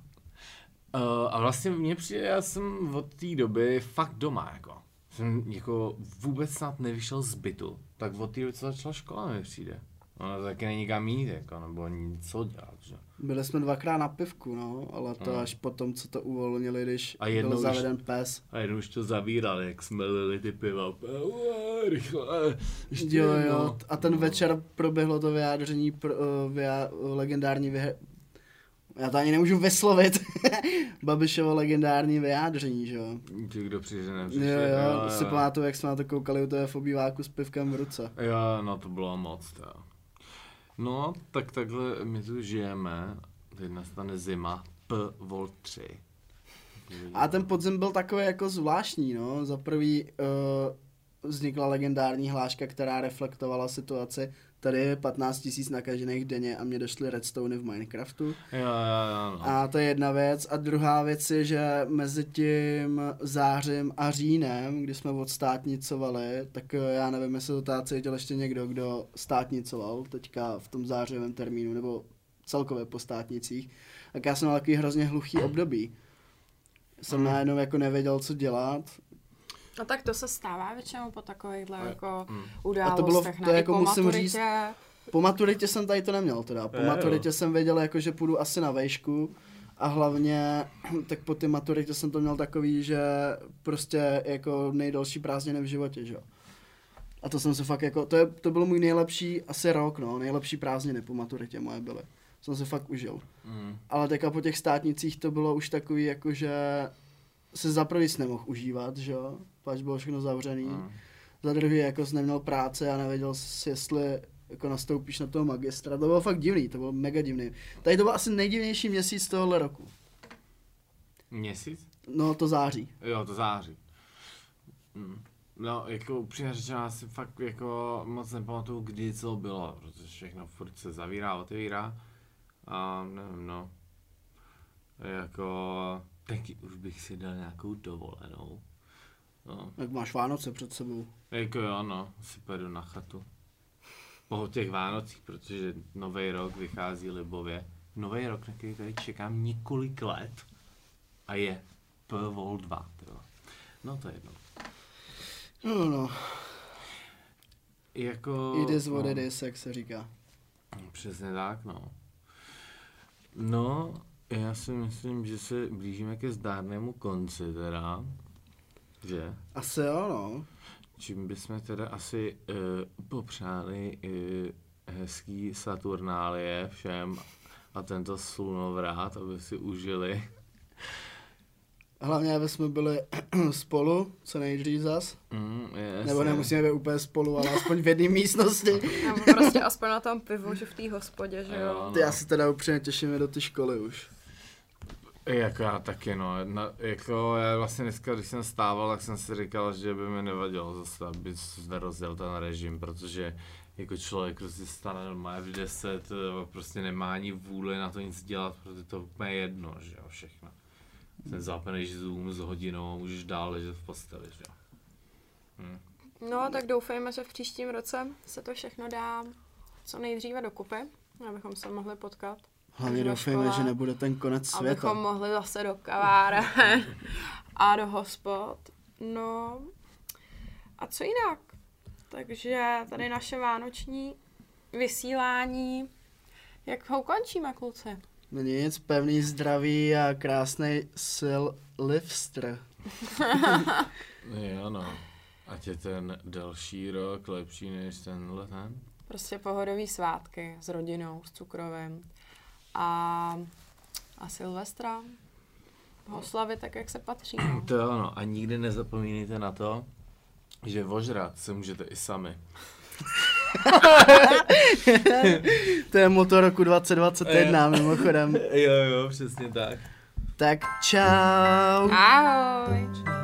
A vlastně mně přijde, já jsem od té doby fakt doma, jako. Jsem jako vůbec snad nevyšel z bytu, tak od té doby, co začala škola, mi přijde. No, taky není kam jít, jako, nebo něco dělat, že? Byli jsme 2krát na pivku, no, ale to až potom, co to uvolnili, když byl zaveden pes. A jednou už to zavírali, jak jsme lili ty piva. Rychle, jo, a ten večer proběhlo to vyjádření, legendární já to ani nemůžu vyslovit. Babišovo legendární vyjádření, že jo. Ti, kdo přišel, Jo, si pamatuju, jak jsme na to koukali u toho v obýváku s pivkem v ruce. Jo, no to bylo moc, to. No, tak takhle my tu žijeme, teď nastane zima, Vol 3. A ten podzim byl takový jako zvláštní, no. Za prvý vznikla legendární hláška, která reflektovala situaci. Tady je 15 000 nakažených denně a mě došly redstony v Minecraftu. Jo. A to je jedna věc. A druhá věc je, že mezi tím zářím a říjnem, kdy jsme odstátnicovali, tak já nevím, jestli to tady cítil ještě někdo, kdo státnicoval teďka v tom zářivém termínu, nebo celkově po státnicích. Tak já jsem měl takový hrozně hluchý období. Jsem najednou jako nevěděl, co dělat. No tak to se stává většinou po takovýchhle jako událostech. A to jako po musím maturitě. říct, po maturitě jsem tady to neměl teda. Po maturitě jsem věděl, jako, že půjdu asi na vejšku a hlavně tak po té maturitě jsem to měl takový, že prostě jako nejdelší prázdniny v životě, že jo. A to jsem se fakt jako, to byl můj nejlepší asi rok, no, nejlepší prázdniny po maturitě moje byly. Jsem se fakt užil. Ale teďka po těch státnicích to bylo už takový, jako že se za prvý nemohl užívat, že jo, pač bylo všechno zavřený. Za druhý jako jsi neměl práce a nevěděl jsi, jestli jako nastoupíš na toho magistra. To bylo fakt divný, to bylo mega divný. Tady to byl asi nejdivnější měsíc tohohle roku. Měsíc? No to září. Jo, to září. No, jako upřímně řečeno, já si fakt jako moc nepamatuju, kdy co bylo, protože všechno furt se zavírá, otevírá. A nevím, no. Jako, taky už bych si dal nějakou dovolenou. No. Jak máš Vánoce před sebou. Jako jo, no, si pojedu na chatu. Po těch Vánocích, protože nový rok vychází libově. Nový rok, na který tady čekám několik let. A je Vol 2, teda. No to je jedno. No. Jako... It is what it is, jak se říká. Přesně tak, no. No, já si myslím, že se blížíme ke zdárnému konci teda. Že? Asi jo, no. Čím bychom teda asi popřáli hezký Saturnálie všem a tento slunovrat, aby si užili. Hlavně, aby jsme byli spolu, co nejdřív zas. Yes, Nebo nemusíme být úplně spolu, ale aspoň v jedné místnosti. Nebo prostě aspoň na tom pivu, že v té hospodě, že jo. Ty já se teda upřímně těším do ty školy už. Jako já taky, no. Jako já vlastně dneska, když jsem stával, tak jsem si říkal, že by mi nevadilo zase, aby se rozděl ten režim, protože jako člověk prostě stane normálně v 10, prostě nemá ani vůli na to nic dělat, protože to je úplně jedno, že jo, všechno. Ten zapneš Zoom s hodinou a můžeš dál ležet v posteli, že jo. No, tak doufejme, že v příštím roce se to všechno dá co nejdříve dokupy, abychom se mohli potkat. Hlavně doufejme, že nebude ten konec světa. Abychom mohli zase do kaváren a do hospod. No, a co jinak? Takže tady naše vánoční vysílání, jak ho ukončíme, kluci? Není nic, pevný zdraví a krásný Silvestr. Jo, no. Ať je ten další rok lepší než tenhle ten. Prostě pohodový svátky s rodinou, s cukrovým. A Silvestra ho slavit tak, jak se patří. No. To jo, no. A nikdy nezapomínejte na to, že ožrat se můžete i sami. To je moto roku 2021, mimochodem. Jo, přesně tak. Tak čau. Ahoj.